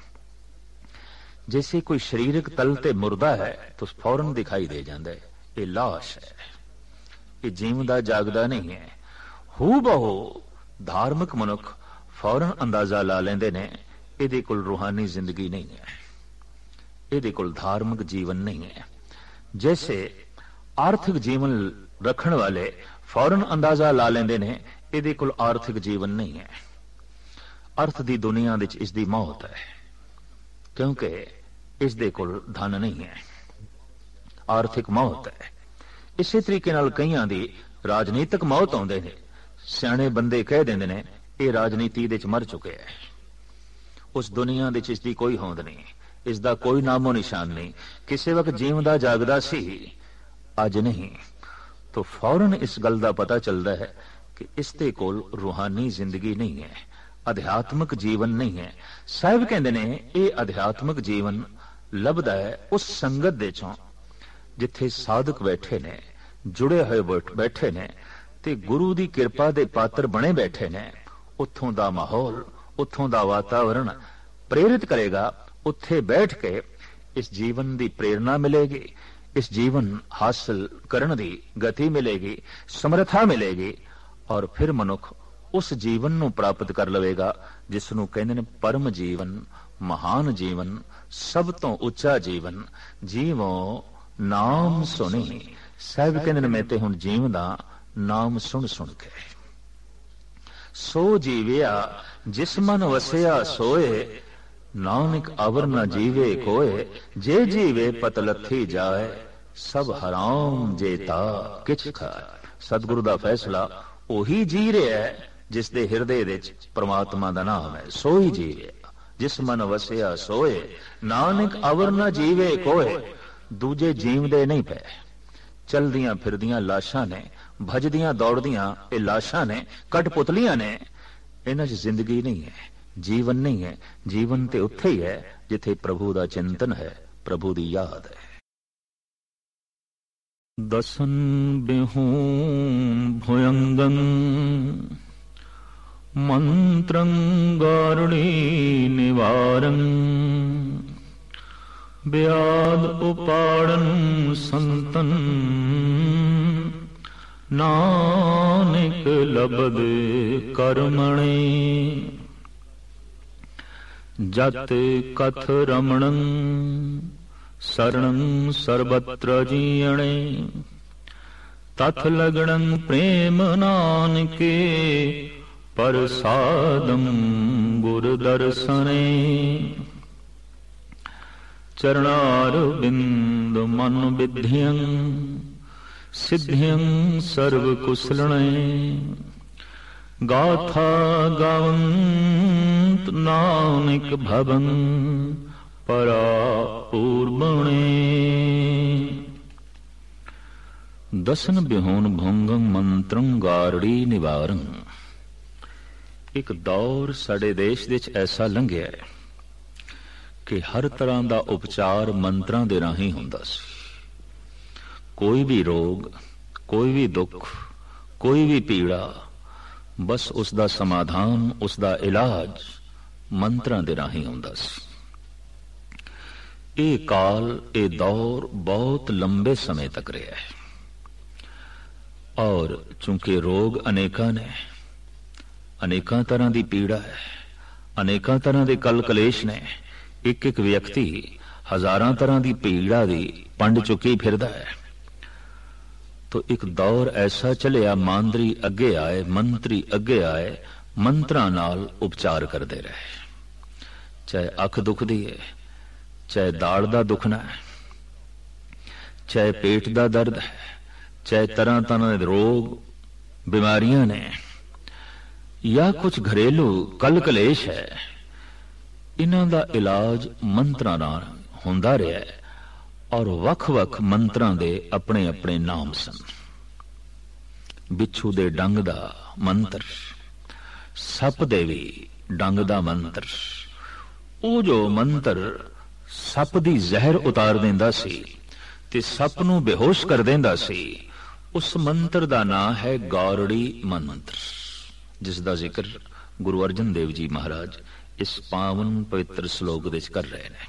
जैसे कोई शरीरक तल ते मुर्दा है तो फौरन दिखाई दे जाता है, ये लाश है, ये जीवदा जागदा नहीं है। हू बहु धार्मिक मनुख फौरन अंदाजा ला लेंदे ने इहदे कोल रूहानी जिंदगी नहीं है, इहदे कोल धार्मिक जीवन नहीं है। जैसे आर्थिक जीवन रखने वाले फौरन अंदाजा ला लेंदे ने इहदे कोल आर्थिक जीवन नहीं है, अर्थ दी दुनिया विच इसदी मौत है, क्योंकि इसदे कोल धन नहीं है, आर्थिक मौत है। इसे तरीके नाल कईयां दी राजनीतिक मौत आउंदे ने, सियाणे बंदे कह देंदे ने ये राजनीति दे च मर चुके है, उस दुनिया दे च इसदी कोई होंद नहीं, इसदा कोई नामो निशान नहीं, किसी वक्त जीवदा जागदा सी अज नहीं। तो फौरन इस गल दा पता चलता है कि इसदे कोल रूहानी जिंदगी नहीं है, अध्यात्मक जीवन नहीं है। साहिब कहंदे ने ये अध्यात्मक जीवन लभदा है उस संगत दे चों जिथे साधक बैठे ने, जुड़े हुए बैठे ने, ते गुरु दी किरपा दे पात्र बने बैठे ने। उत्थों दा माहौल, उत्थों दा वातावरण प्रेरित करेगा, उत्थे बैठ के इस जीवन दी प्रेरणा मिलेगी, इस जीवन हासिल करने दी गति मिलेगी, समर्था मिलेगी, और फिर मनुख उस जीवन नूं प्राप्त कर लवेगा जिसनूं कहंदे ने परम जीवन, महान जीवन, सब तो उच्चा जीवन। जीवो नाम सुनी, साहिब कहंदे ने मैं ते हुण जीवदा नाम सुन सुन के। सो जीविया जिस मन वसिया सोए, नानक अवर न जीवे कोय। जे जीवे पत लथी जाए, सब हराम जेता किछ खाए। सतगुरु दा फैसला ओही जी रहा है जिस दे हिरदे विच परमात्मा दा नाम है। सो ही जीवे जिस मन वसिया सोए, नानक अवर न जीवे कोय। दूजे जीवदे नहीं पे, चलदियां फिरदियां लाशां ने, भजदियां दौड़दियां ये लाशां ने, कठपुतलियां ने, इन्हां च जिंदगी नहीं है, जीवन नहीं है। जीवन ते उत्थे ही है जिथे प्रभु दा चिंतन है, प्रभु दी याद है। दसन बिहूं भुयंगं मंत्रं गारुणी निवारं। व्याध उपाड़न संतन, नानक लबद कर्मणे। जत कथ रमणं शरणं सर्वत्र जीयणे। तथ लगणं प्रेम नानके प्रसादं गुर दर्शने चरणारविंद मन विद्यं सिद्ध्यं सर्व कुशलने गाथा गावंत नानक भवन परापूर्वणे दसन बिहोन भोंगं मंत्रं गारड़ी निवारं। एक दौर साडे देश विच ऐसा लंघिया है कि हर तरह का उपचार मंत्रां दे राहीं हुंदा सी। कोई भी रोग, कोई भी दुख, कोई भी पीड़ा, बस उसका समाधान, उसका इलाज मंत्रां दे राहीं हुंदा सी। ये काल, ये दौर बहुत लंबे समय तक रहा है और चूंकि रोग अनेका ने, अनेका तरह की पीड़ा है, अनेका तरह के कल कलेश ने, एक एक व्यक्ति हजारां तरह की पीड़ा की पंड चुकी फिरदा है। तो एक दौर ऐसा चलिया, मांदरी अगे आए, मंत्री अगे आए, मंत्रां नाल उपचार करते रहे। चाहे अख दुखदी है, चाहे दाड़ दा दुखना है, चाहे पेट दा दर्द है, चाहे तरह तरह के रोग बीमारियां ने, या कुछ घरेलू कल कलेश है, इन्हां दा इलाज मंत्रां नाल हुंदा रहा है। और वख-वख मंत्रां दे अपने अपने नाम सन। बिच्छू दे डंग दा मंत्र, सप दे भी डंग दा मंत्र। वो जो मंत्र सप दी जहर उतार देंदा सी ते सप नूं बेहोश कर देंदा सी, उस मंत्र दा नाम है गौरड़ी मंत्र, जिसका जिक्र गुरु अर्जन देव जी महाराज इस पावन पवित्र श्लोक विच कर रहे हैं।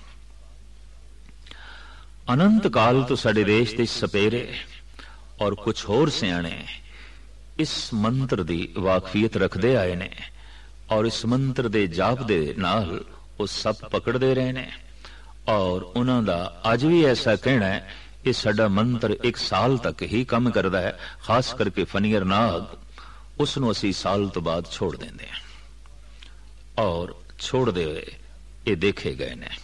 अनंत काल तो साडे देश दे सपेरे और कुछ होर सियाणे इस मंत्र दी वाकफियत रखते आए ने और इस मंत्र दे जाप दे नाल वो सप पकड़ते रहे ने। और उन्हां दा अज भी ऐसा कहना है, ये साडा मंत्र 1 साल तक ही काम करता है, खास करके फनीर नाग, उसनों असी साल तो बाद छोड़ देंगे हैं। और छोड़ते हुए ये देखे गए ने।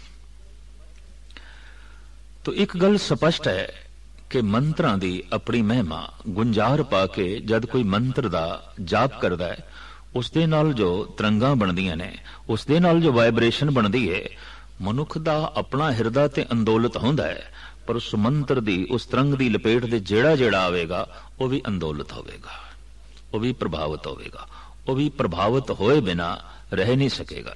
तो एक गल स्पष्ट है कि मंत्रां दी अपनी महिमा, गुंजार पा के जद कोई मंत्र दा जाप करदा है, उस दे नाल जो तरंगां बनदियां ने, उस दे नाल जो वाइब्रेशन बनदी है, मनुख दा अपना हिरदा ते अंदोलत होंदा है, पर उस मंत्र दी, उस तरंग दी लपेट दे जेड़ा जेड़ा आवेगा वो भी अंदोलत होवेगा, वो भी प्रभावित होवेगा, वो भी प्रभावित होए बिना रह नहीं सकेगा।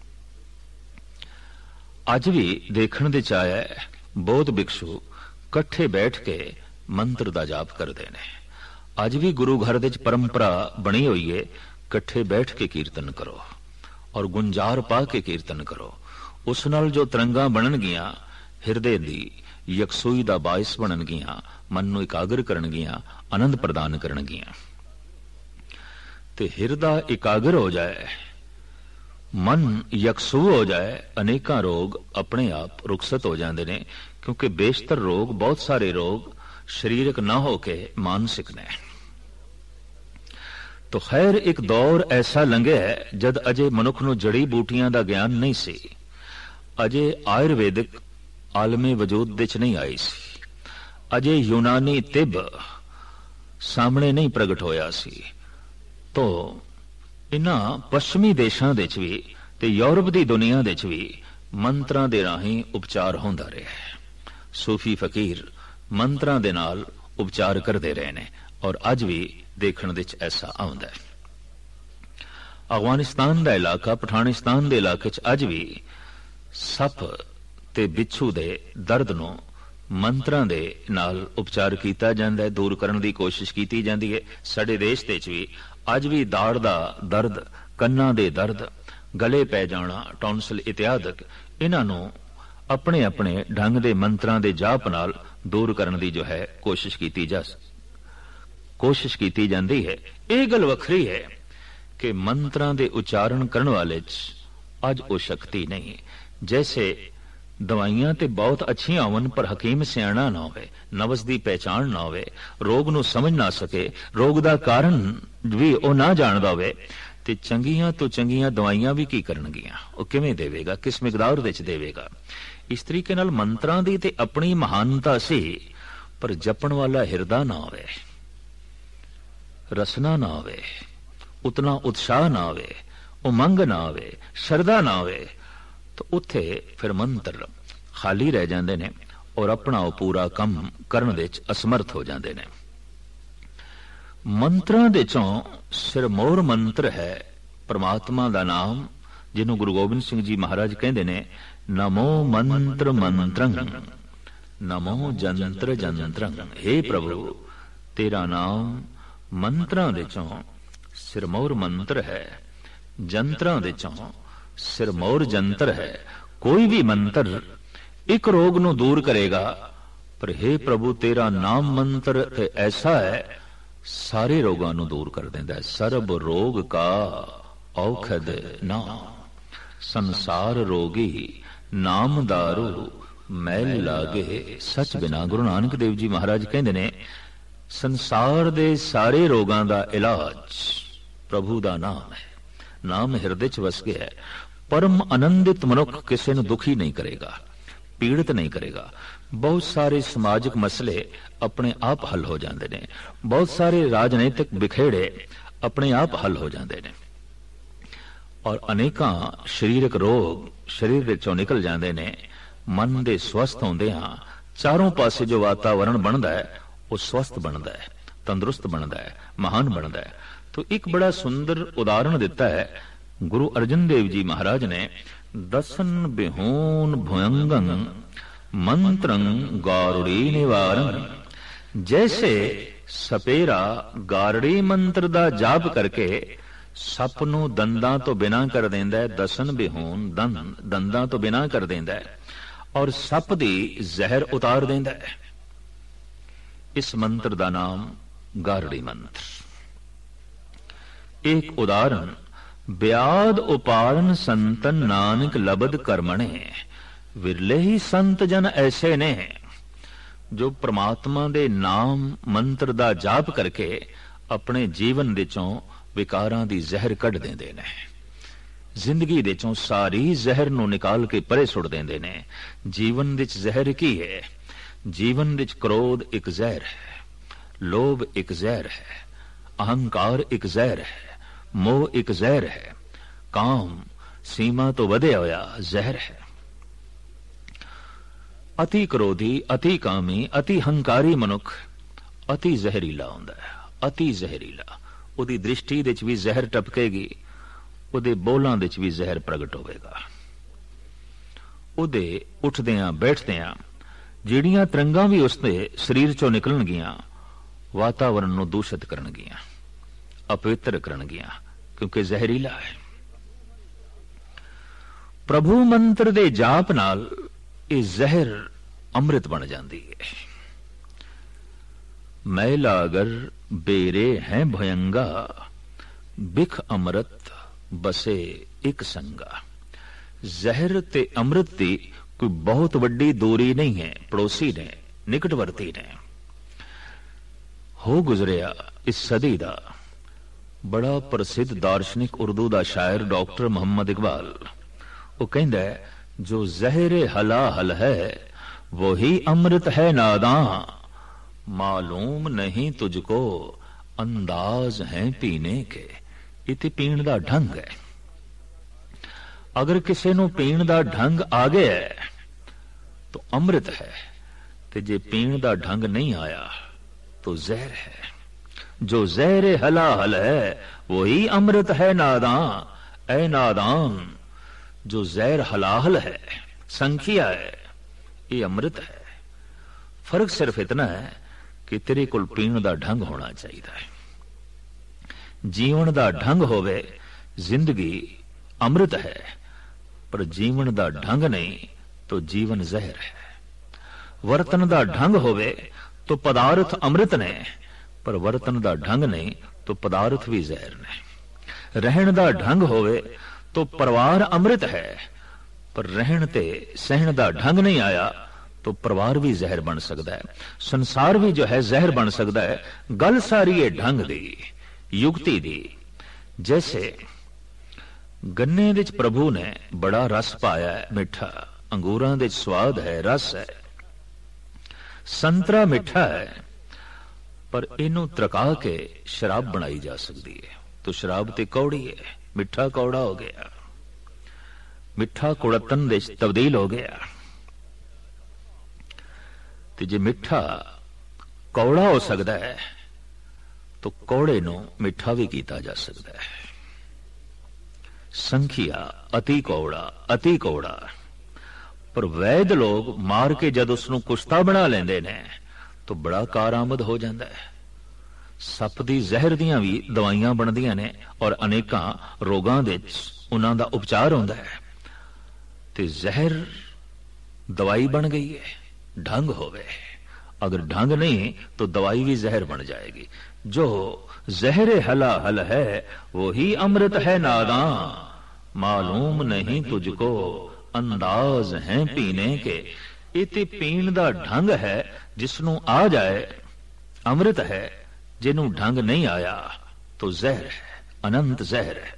अज भी देखण दे चाया है, बौद्ध भिक्षु कट्ठे बैठ के मंत्र दा जाप करते हैं। अज भी गुरु घर दे परंपरा बनी हुई है, कट्ठे बैठ के कीर्तन करो और गुंजार पा के कीर्तन करो। उस नाल जो तरंगां बननगियां, हिरदे दी यकसुई दा बाइस बननगियां, मन नूं एकाग्र करनगियां, आनंद प्रदान करनगियां। ते हिरदा एकाग्र हो जाए, मन यकसू हो जाए, अनेका रोग अपने आप रुखसत हो जाते हैं। क्योंकि बेशतर रोग, बहुत सारे रोग शरीरक ना होके मानसिक ने। तो खैर एक दौर ऐसा लंघे है जद अजे मनुख नूं जड़ी बूटियां दा ज्ञान नहीं सी, अजे आयुर्वेदिक आलमे वजूद विच नहीं आई सी, अजे यूनानी तिब सामने नहीं प्रगट होया सी। तो इन्हां पश्चिमी देशां दे भी ते यूरोप दी दुनिया दे भी मंत्रां दे राहीं उपचार होंदा रहा है। सूफी फकीर मंत्रां दे नाल उपचार करते रहे ने और अज भी देखण दे ऐसा आउंदा है। अफगानिस्तान दा इलाका, पठानिस्तान दे इलाके च अज भी सप ते बिच्छू दे दर्द नूं मंत्रां दे नाल उपचार कीता जांदा है, दूर करन दी कोशिश कीती जांदी है। साडे देश दे च भी अज भी दाड़ दा दर्द, कन्नां दे दर्द, गले पै जाना, टॉन्सिल इत्यादि, इन्हां नूं अपने अपने ढंग दे मंत्रां दे जाप नाल दूर करन दी जो है कोशिश कीती जांदी है। यह गल वखरी है कि मंत्रां दे उच्चारण करन वाले च अज वो शक्ति नहीं। जैसे ਦਵਾਈਆਂ ਤੇ ਬਹੁਤ ਅੱਛੀਆਂ ਹੋਣ ਪਰ ਹਕੀਮ ਸਿਆਣਾ ਨਾ ਹੋਵੇ, ਨਵਸ ਦੀ ਪਹਿਚਾਣ ਨਾ ਹੋਵੇ, ਰੋਗ ਨੂੰ ਸਮਝ ਨਾ ਸਕੇ, ਰੋਗ ਦਾ ਕਾਰਨ ਵੀ ਉਹ ਨਾ ਜਾਣਦਾ ਹੋਵੇ, ਤੇ ਚੰਗੀਆਂ ਤੋਂ ਚੰਗੀਆਂ ਦਵਾਈਆਂ ਵੀ ਕੀ ਕਰਨਗੀਆਂ? ਉਹ ਕਿਵੇਂ ਦੇਵੇਗਾ? ਕਿਸ ਮਿਕਦਾਰ ਵਿੱਚ ਦੇਵੇਗਾ? ਇਸ ਤਰੀਕੇ ਨਾਲ ਮੰਤਰਾਂ ਦੀ ਤੇ ਆਪਣੀ ਮਹਾਨਤਾ ਸੀ, ਪਰ ਜਪਣ ਵਾਲਾ ਹਿਰਦਾ ਨਾ ਹੋਵੇ, ਰਸਨਾ ਨਾ ਹੋਵੇ, ਉਤਨਾ ਉਤਸ਼ਾਹ ਨਾ ਹੋਵੇ, ਉਮੰਗ ਨਾ ਹੋਵੇ, ਸ਼ਰਧਾ ਨਾ ਹੋਵੇ, ਤਾਂ ਉੱਥੇ ਫਿਰ ਮੰਤਰ ਖਾਲੀ ਰਹਿ ਜਾਂਦੇ ਨੇ ਔਰ ਆਪਣਾ ਉਹ ਪੂਰਾ ਕੰਮ ਕਰਨ ਵਿੱਚ ਅਸਮਰਥ ਹੋ ਜਾਂਦੇ ਨੇ। ਮੰਤਰਾਂ ਦੇ ਚੋਂ ਸਿਰਮੌਰ ਮੰਤਰ ਹੈ ਪਰਮਾਤਮਾ ਦਾ ਨਾਮ, ਜਿਹਨੂੰ ਗੁਰੂ ਗੋਬਿੰਦ ਸਿੰਘ ਜੀ ਮਹਾਰਾਜ ਕਹਿੰਦੇ ਨੇ, ਨਮੋ ਮੰਤਰ ਮੰਤਰੰ ਨਮੋ ਜੰਤਰ ਜੰਤਰੰ। ਹੇ ਪ੍ਰਭੂ, ਤੇਰਾ ਨਾਮ ਮੰਤਰਾਂ ਦੇ ਚੋਂ ਸਿਰਮੌਰ ਮੰਤਰ ਹੈ, ਜੰਤਰਾਂ ਦੇ ਚੋਂ ਸਿਰਮੌਰ ਜੰਤਰ ਹੈ। ਕੋਈ ਵੀ ਮੰਤਰ ਇੱਕ ਰੋਗ ਨੂੰ ਦੂਰ ਕਰੇਗਾ, ਪਰ ਹੇ ਪ੍ਰਭੂ ਤੇਰਾ ਨਾਮ ਮੰਤਰ ਤੇ ਐਸਾ ਹੈ ਸਾਰੇ ਰੋਗਾਂ ਨੂੰ ਦੂਰ ਕਰ ਦਿੰਦਾ ਹੈ। ਸਰਬ ਰੋਗ ਕਾ ਔਖਦ ਨਾਮ, ਸੰਸਾਰ ਰੋਗੀ ਨਾਮ ਦਾਰੂ ਮੈਲ ਲਾਗੇ ਸੱਚ ਬਿਨਾ। ਗੁਰੂ ਨਾਨਕ ਦੇਵ ਜੀ ਮਹਾਰਾਜ ਕਹਿੰਦੇ ਨੇ, ਸੰਸਾਰ ਦੇ ਸਾਰੇ ਰੋਗਾਂ ਦਾ ਇਲਾਜ ਪ੍ਰਭੂ ਦਾ ਨਾਮ ਹੈ। ਨਾਮ ਹਿਰਦੇ 'ਚ ਵਸ ਗਿਆ ਹੈ। ਪਰਮ ਆਨੰਦਿਤ ਮਨੁੱਖ ਕਿਸੇ ਨੂੰ ਦੁਖੀ ਨਹੀਂ ਕਰੇਗਾ, ਪੀੜਿਤ ਨਹੀਂ ਕਰੇਗਾ। ਬਹੁਤ ਸਾਰੇ ਸਮਾਜਿਕ ਮਸਲੇ ਆਪਣੇ ਆਪ ਹੱਲ ਹੋ ਜਾਂਦੇ ਨੇ, ਬਹੁਤ ਸਾਰੇ ਰਾਜਨੀਤਿਕ ਬਿਖੇੜੇ ਆਪਣੇ ਆਪ ਹੱਲ ਹੋ ਜਾਂਦੇ ਨੇ, ਔਰ ਅਨੇਕਾਂ ਸਰੀਰਕ ਰੋਗ ਸਰੀਰ ਵਿੱਚੋਂ ਨਿਕਲ ਜਾਂਦੇ ਨੇ। ਮਨ ਦੇ ਸਵਸਥ ਹੁੰਦਿਆਂ ਚਾਰੋਂ ਪਾਸੇ ਜੋ ਵਾਤਾਵਰਣ ਬਣਦਾ ਹੈ ਉਹ ਸਵਸਥ ਬਣਦਾ ਹੈ, ਤੰਦਰੁਸਤ ਬਣਦਾ ਹੈ, ਮਹਾਨ ਬਣਦਾ ਹੈ। ਤੋ ਇੱਕ ਬੜਾ ਸੁੰਦਰ ਉਦਾਹਰਣ ਦਿੱਤਾ ਹੈ ਗੁਰੂ ਅਰਜਨ ਦੇਵ ਜੀ ਮਹਾਰਾਜ ਨੇ, ਦਸਨ ਬਿਹੂਨ ਭੁਯੰਗੰ ਮੰਤਰੰ ਗਾਰੁੜੀ ਨਿਵਾਰੰ। ਜੈਸੇ ਸਪੇਰਾ ਗਾਰੜੀ ਮੰਤਰ ਦਾ ਜਾਪ ਕਰਕੇ ਸੱਪ ਨੂੰ ਦੰਦਾਂ ਤੋਂ ਬਿਨਾਂ ਕਰ ਦਿੰਦਾ ਹੈ, ਦਸਨ ਬਿਹੂਨ ਦੰਦਾਂ ਤੋਂ ਬਿਨਾਂ ਕਰ ਦਿੰਦਾ ਹੈ ਔਰ ਸੱਪ ਦੀ ਜ਼ਹਿਰ ਉਤਾਰ ਦਿੰਦਾ ਹੈ। ਇਸ ਮੰਤਰ ਦਾ ਨਾਮ ਗਾਰੜੀ ਮੰਤਰ। ਇੱਕ ਉਦਾਹਰਣ, ਬਿਆਦ ਉਪਾਰਨ ਸੰਤਨ ਨਾਨਕ ਲਬਦ ਕਰਮਣੇ, ਵਿਰਲੇ ਹੀ ਸੰਤ ਜਨ ਐਸੇ ਨੇ ਜੋ ਪ੍ਰਮਾਤਮਾ ਦੇ ਨਾਮ ਮੰਤਰ ਦਾ ਜਾਪ ਕਰਕੇ ਆਪਣੇ ਜੀਵਨ ਦੇ ਚੋਂ ਵਿਕਾਰਾਂ ਦੀ ਜ਼ਹਿਰ ਕੱਢ ਦਿੰਦੇ ਨੇ, ਜ਼ਿੰਦਗੀ ਦੇ ਚੋਂ ਸਾਰੀ ਜ਼ਹਿਰ ਨੂੰ ਨਿਕਾਲ ਕੇ ਪਰੇ ਸੁੱਟ ਦਿੰਦੇ ਨੇ। ਜੀਵਨ ਵਿੱਚ ਜ਼ਹਿਰ ਕੀ ਹੈ? ਜੀਵਨ ਵਿੱਚ ਕ੍ਰੋਧ ਇੱਕ ਜ਼ਹਿਰ ਹੈ, ਲੋਭ ਇੱਕ ਜ਼ਹਿਰ ਹੈ, ਅਹੰਕਾਰ ਇੱਕ ਜ਼ਹਿਰ ਹੈ, ਮੋਹ ਇੱਕ ਜ਼ਹਿਰ ਹੈ, ਕਾਮ ਸੀਮਾ ਤੋਂ ਵਧਿਆ ਹੋਇਆ ਜ਼ਹਿਰ ਹੈ। ਅਤੀ ਕ੍ਰੋਧੀ, ਅਤੀ ਕਾਮੀ, ਅਤੀ ਹੰਕਾਰੀ ਮਨੁੱਖ ਅਤੀ ਜ਼ਹਿਰੀਲਾ ਹੁੰਦਾ ਹੈ, ਅਤੀ ਜ਼ਹਿਰੀਲਾ। ਉਹਦੀ ਦ੍ਰਿਸ਼ਟੀ ਦੇ ਵਿੱਚ ਵੀ ਜ਼ਹਿਰ ਟਪਕੇਗੀ, ਉਹਦੇ ਬੋਲਾਂ ਦੇ ਵਿੱਚ ਵੀ ਜ਼ਹਿਰ ਪ੍ਰਗਟ ਹੋਵੇਗਾ, ਉਹਦੇ ਉੱਠਦਿਆਂ ਬੈਠਦਿਆਂ ਜਿਹੜੀਆਂ ਤਰੰਗਾਂ ਵੀ ਉਸਦੇ ਸਰੀਰ ਚੋਂ ਨਿਕਲਣਗੀਆਂ ਵਾਤਾਵਰਣ ਨੂੰ ਦੂਸ਼ਿਤ ਕਰਨਗੀਆਂ, ਅਪਵਿੱਤਰ ਕਰਨਗੀਆਂ, ਕਿਉਂਕਿ ਜ਼ਹਿਰੀਲਾ ਹੈ। ਪ੍ਰਭੂ ਮੰਤਰ ਦੇ ਜਾਪ ਨਾਲ ਇਹ ਜ਼ਹਿਰ ਅੰਮ੍ਰਿਤ ਬਣ ਜਾਂਦੀ ਹੈ। ਮੈਲਾ ਅਗਰ ਬੇਰੇ ਹੈ ਭਯੰਗਾ, ਬਿਖ ਅੰਮ੍ਰਿਤ ਬਸੇ ਇੱਕ ਸੰਗਾ। ਜ਼ਹਿਰ ਤੇ ਅੰਮ੍ਰਿਤ ਦੀ ਕੋਈ ਬਹੁਤ ਵੱਡੀ ਦੂਰੀ ਨਹੀਂ ਹੈ, ਪੜੋਸੀ ਨੇ, ਨਿਕਟਵਰਤੀ ਨੇ। ਹੋ ਗੁਜ਼ਰਿਆ ਇਸ ਸਦੀ ਦਾ ਬੜਾ ਪ੍ਰਸਿੱਧ ਦਾਰਸ਼ਨਿਕ ਉਰਦੂ ਦਾ ਸ਼ਾਇਰ ਡਾਕਟਰ ਮੁਹੰਮਦ ਇਕਬਾਲ, ਉਹ ਕਹਿੰਦਾ ਹੈ, ਜੋ ਜ਼ਹਿਰ ਹਲਾਹਲ ਹੈ ਵਹੀ ਅੰਮ੍ਰਿਤ ਹੈ ਨਾਦਾਂ, ਮਾਲੂਮ ਨਹੀਂ ਤੁਝਕੋ ਅੰਦਾਜ਼ ਹੈ ਪੀਣੇ ਕੇ। ਇਹ ਤੇ ਪੀਣ ਦਾ ਢੰਗ ਹੈ। ਅਗਰ ਕਿਸੇ ਨੂੰ ਪੀਣ ਦਾ ਢੰਗ ਆ ਗਿਆ ਤਾਂ ਅੰਮ੍ਰਿਤ ਹੈ, ਤੇ ਜੇ ਪੀਣ ਦਾ ਢੰਗ ਨਹੀਂ ਆਇਆ ਤਾਂ ਜ਼ਹਿਰ ਹੈ। ਜੋ ਜ਼ਹਿਰ ਹਲਾਹਲ ਹੈ ਵਹੀ ਅੰਮ੍ਰਿਤ ਹੈ ਨਾਦਾਂ, ਐ ਨਾਦਾਨ ਜੋ ਜ਼ਹਿਰ ਹਲਾਹਲ ਹੈ, ਸੰਖਿਆ ਹੈ, ਇਹ ਅੰਮ੍ਰਿਤ ਹੈ। ਫਰਕ ਸਿਰਫ ਇਤਨਾ ਹੈ ਕਿ ਤੇਰੇ ਕੋਲ ਪੀਣ ਦਾ ਢੰਗ ਹੋਣਾ ਚਾਹੀਦਾ ਹੈ। ਜੀਵਨ ਦਾ ਢੰਗ ਹੋਵੇ, ਜ਼ਿੰਦਗੀ ਅੰਮ੍ਰਿਤ ਹੈ, ਪਰ ਜੀਵਨ ਦਾ ਢੰਗ ਨਹੀਂ ਤਾਂ ਜੀਵਨ ਜ਼ਹਿਰ ਹੈ। ਵਰਤਨ ਦਾ ਢੰਗ ਹੋਵੇ ਤਾਂ ਪਦਾਰਥ ਅੰਮ੍ਰਿਤ ਨੇ, ਪਰ ਵਰਤਨ ਦਾ ਢੰਗ ਨਹੀਂ ਤਾਂ ਪਦਾਰਥ ਵੀ ਜ਼ਹਿਰ ਨੇ। ਰਹਿਣ ਦਾ ਢੰਗ ਹੋਵੇ ਤਾਂ ਪਰਿਵਾਰ ਅੰਮ੍ਰਿਤ ਹੈ, पर रहन ते सहन का ढंग नहीं आया तो परिवार भी जहर बन सकता है, संसार भी जो है जहर बन सकता है। गल सारी है ढंग दी, युक्ति दी। जैसे गन्ने विच प्रभु ने बड़ा रस पाया है, मिठा, अंगूरां दे स्वाद है, रस है, संतरा मिठा है, पर इनू त्रका के शराब बनाई जा सकती है। तो शराब ते कौड़ी है, मिठा कौड़ा हो गया, मिठा कुड़तन दे तब्दील हो गया। ते जे मिठा कौड़ा हो सकता है तो कौड़े नू मिठा भी किया जा सकता है। संखिया अति कौड़ा, पर वैद लोग मार के जद उसनू कुश्ता बना लेंदे ने तो बड़ा कारामद हो जाता है। सप दी जहर दियां भी दवाइयां बनदियां ने और अनेकां रोगां दे उन्हां दा उपचार होंदा है। ते जहर दवाई बन गई है, ढंग होवे। अगर ढंग नहीं तो दवाई भी जहर बन जाएगी। जो जहर हला हल है वही अमृत है नादां, मालूम नहीं तुझको अंदाज है पीने के। इते पीण दा ढंग है, जिसनू आ जाए अमृत है, जिन्हों ढंग नहीं आया तो जहर है, अनंत जहर है।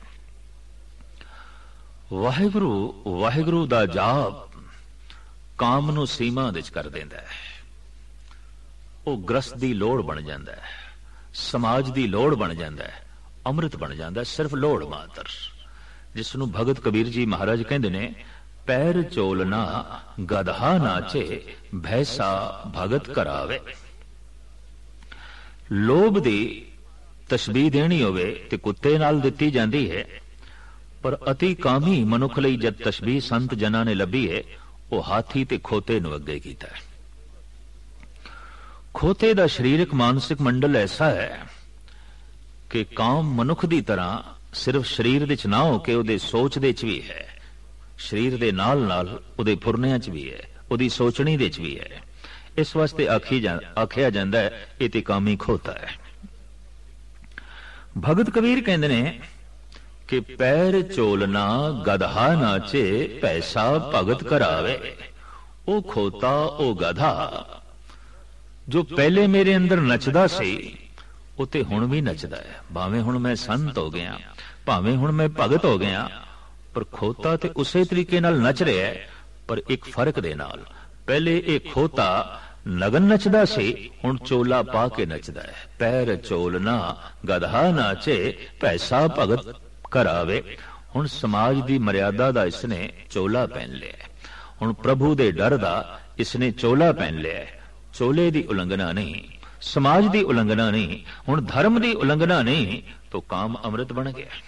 वाहिगुरु वाहिगुरु दा जाप काम नू सीमा विच कर देंदा है। वो ग्रस्त दी लोड़ बन जाता है, समाज दी लोड़ बन जाता है, अमृत बन जाता है, सिर्फ लोड़ मात्र। जिसनू भगत कबीर जी महाराज कहते ने, पैर चोलना गधा नाचे भैसा भगत करावे। लोभ दी तशबीह देनी होवे ते कुत्ते नाल दित्ती जाती है, पर अति कामी मनुख लई जद तशबीह संत जना ने लभी है, वो हाथी ते खोते नू अगे कीता है। खोते दा शरीरक मानसिक मंडल ऐसा है कि काम मनुख दी तरह सिर्फ शरीर दे च ना हो के उहदे सोच दे च भी है, शरीर दे नाल नाल उहदे फुरनियां च भी है, उहदी सोचनी दे च भी है। इस वास्ते आखिया जाता है ये ते कामी खोता है। भगत कबीर कहते ने कि पैर चोलना गधा नाचे पैसा भगत करावे। ओ खोता ओ गधा जो पहले मेरे अंदर नचदा सी उते हुण भी नचदा है। भावें हुण मैं संत हो गया, भावें हुण मैं भगत हो गया, पर खोता ते उसे तरीके नाल नच रहा है, पर एक फर्क दे नाल। पहले एक खोता नगन नचदा सी, हुण चोला पा के नचदा है। पैर चोलना गधा नाचे पैसा भगत करावे। हुण समाज दी मर्यादा दा इसने चोला पहन लिया, हुण प्रभु दे डर दा इसने चोला पहन लिया। चोले दी उलंघना नहीं, समाज दी उलंघना नहीं, हुण धर्म दी उलंघना नहीं, तो काम अमृत बन गया।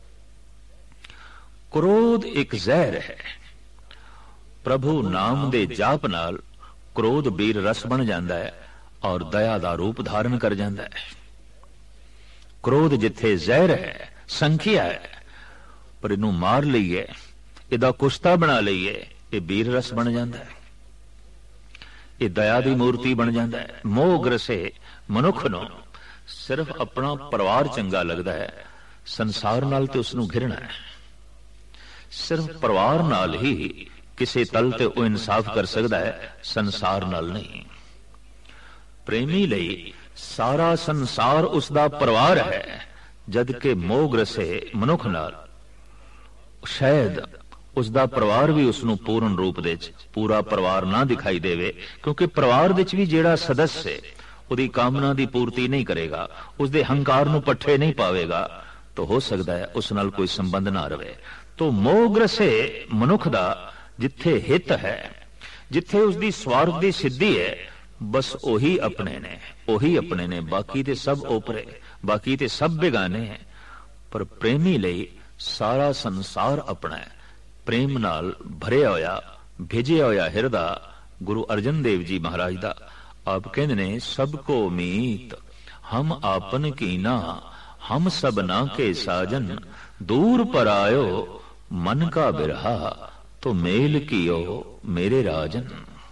क्रोध एक जहर है, प्रभु नाम दे जाप नाल क्रोध बीर रस बन जाता है और दया दा रूप धारण कर जाता है। क्रोध जिथे जहर है, संखिया है, पर इनू मार लईए, इदा कुश्ता बना लईए, ये बीर रस बन जाता है, ये दया दी मूर्ति बन जाता है। मोह ग्रसे मनुख नूं सिर्फ अपना परिवार चंगा लगता है, संसार नाल ते उसनूं घिरना है। सिर्फ परिवार नाल ही किसी तल ते वो इंसाफ कर सकता है, संसार नाल नहीं। प्रेमी लई सारा संसार उसदा परिवार है, जदकि मोह ग्रसे मनुख नाल शायद उसदा परिवार भी उसनूं पूर्ण रूप दे पूरा परिवार ना दिखाई देवे, क्योंकि परिवार विच भी जिहड़ा सदस्य उहदी कामना दी पूर्ति नहीं करेगा, उसदे हंकार नूं पट्ठे नहीं पावेगा, तो हो सकता है उस नाल कोई संबंध ना रहे। तो मोह ग्रसे मनुख दा जिथे हित है, जिथे उसकी स्वार्थ की सिद्धि है, बस ओही अपने ने, ओही अपने ने, बाकी ते सब ओपरे, बाकी ते सब बेगाने हैं। पर प्रेमी लई सारा संसार अपना है। प्रेम नाल भरिया होया, भेजिया होया हिरदा गुरु अर्जन देव जी महाराज दा। आप कहते ने, सबको मीत हम आपन कीना, हम सबना के साजन, दूर पर आयो मन का बिरहा, तो मेल कियो मेरे राजन।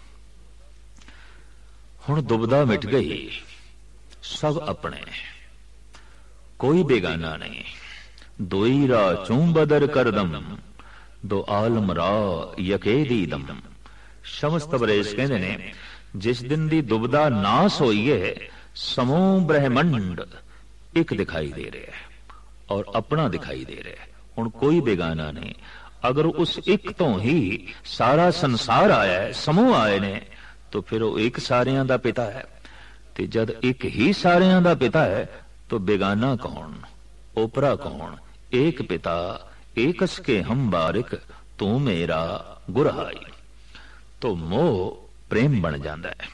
हुण दुबदा मिट गई, सब अपने, कोई बेगाना नहीं। दोई रा चूं बदर करदम, दो आलम रा यके दीदम। शमस तबरेज कहते ने जिस दिन दी दुबदा नास होई है समूह ब्रह्मंड एक दिखाई दे रहा है और अपना दिखाई दे रहा है। हुण कोई बेगाना नहीं। अगर उस एक तो ही सारा संसार आया है, समूह आए ने, तो फिर वो एक सारियां दा पिता है। ते जद एक ही सारियां दा पिता है तो बेगाना कौन, ओपरा कौन। एक पिता एकस के हम बारिक तू मेरा गुरहाई। तो मोह प्रेम बन जाता है।